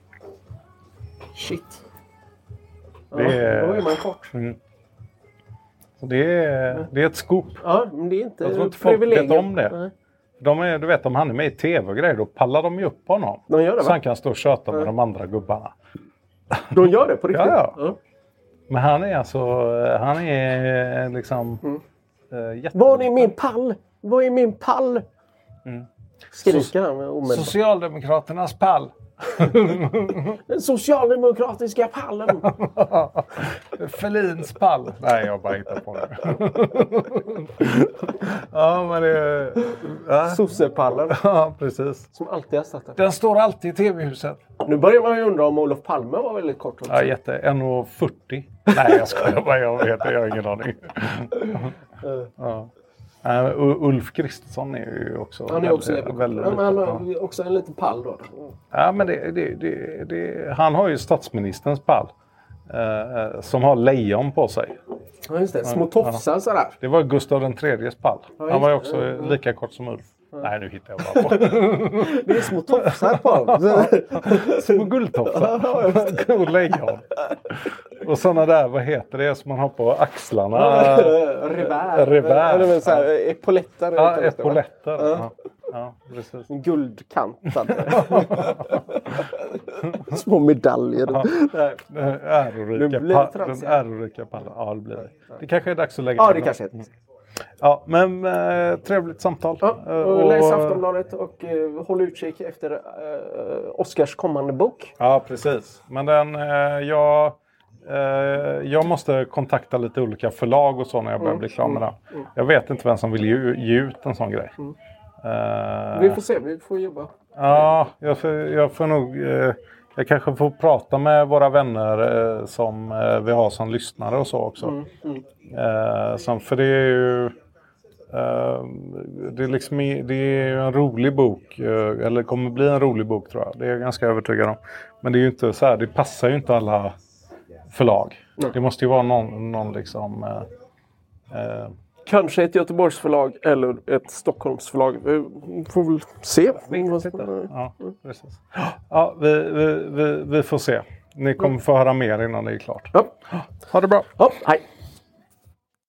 Shit. Det ja, är, då är man kort. Mm. Så det är, det är ett scoop. Ja, men det är inte jag tror inte folk vet om det. Nej. De är, du vet, om han är med i tv och grejer, då pallar de ju upp på honom. De gör det, va? Så han kan stå och köta med ja. de andra gubbarna. De gör det på riktigt? Ja, ja. ja. Men han är alltså, han är liksom... Mm. Uh, Var är min pall? Vad är min pall? Mm. Skriker han omedelbart. Socialdemokraternas pall. Den socialdemokratiska pallen. Ferlins pall. Nej, jag bara hittar på det. Ja, men det... Ja. Sossepallen. Ja, precis. Som alltid har satt där. Den står alltid i tv-huset. Nu börjar man ju undra om Olof Palme var väldigt kort också. Ja, jätte. en komma fyrtio. Nej, jag skojar bara. Jag vet, jag har ingen aning. Ja. Uh, Ulf Kristersson är ju också han är också väldigt, väldigt, väldigt, han har också en liten pall då. Mm. Ja, men det, det, det, det, han har ju statsministerns pall uh, som har lejon på sig. Ja, just det. Små tofsar ja. sådär. Det var Gustav den tredjes pall. Ja, han var ju också ja. lika kort som Ulf. Nej, nu hittar jag bara på. Det är små tofsar på. Små guldtofsar. Och lejon. Och sådana där, vad heter det som man har på axlarna? Revär. Revär. Eller så här, epauletter. Ja, epauletter. Ja. Ja, precis. Guldkantad. Små medaljer. Ja. Ärorika, pa- den ärorika pallen. Ja, det blir det. Det kanske är dags att lägga Ja, det kanske är det. Ja, men eh, trevligt samtal. Ja, och läs Aftonbladet och eh, håll utkik efter eh, Oscars kommande bok. Ja, precis. Men den, eh, jag, eh, jag måste kontakta lite olika förlag och så när jag börjar mm. bli klar med det. Mm. Jag vet inte vem som vill ge, ge ut en sån grej. Mm. Uh, vi får se, vi får jobba. Ja, jag får, jag får nog... Uh, jag kanske får prata med våra vänner uh, som uh, vi har som lyssnare och så också. Mm, mm. Uh, som, för det är ju... Uh, det är liksom det är en rolig bok. Uh, eller kommer bli en rolig bok, tror jag. Det är jag ganska övertygad om. Men det är ju inte så här, det passar ju inte alla förlag. Mm. Det måste ju vara någon, någon liksom... Uh, uh, Kanske ett Göteborgsförlag eller ett Stockholmsförlag. Vi får väl se. Ja, precis. Ja, vi, vi, vi, vi får se. Ni kommer få höra mer innan det är klart. Ja. Ha det bra. Ja, hej.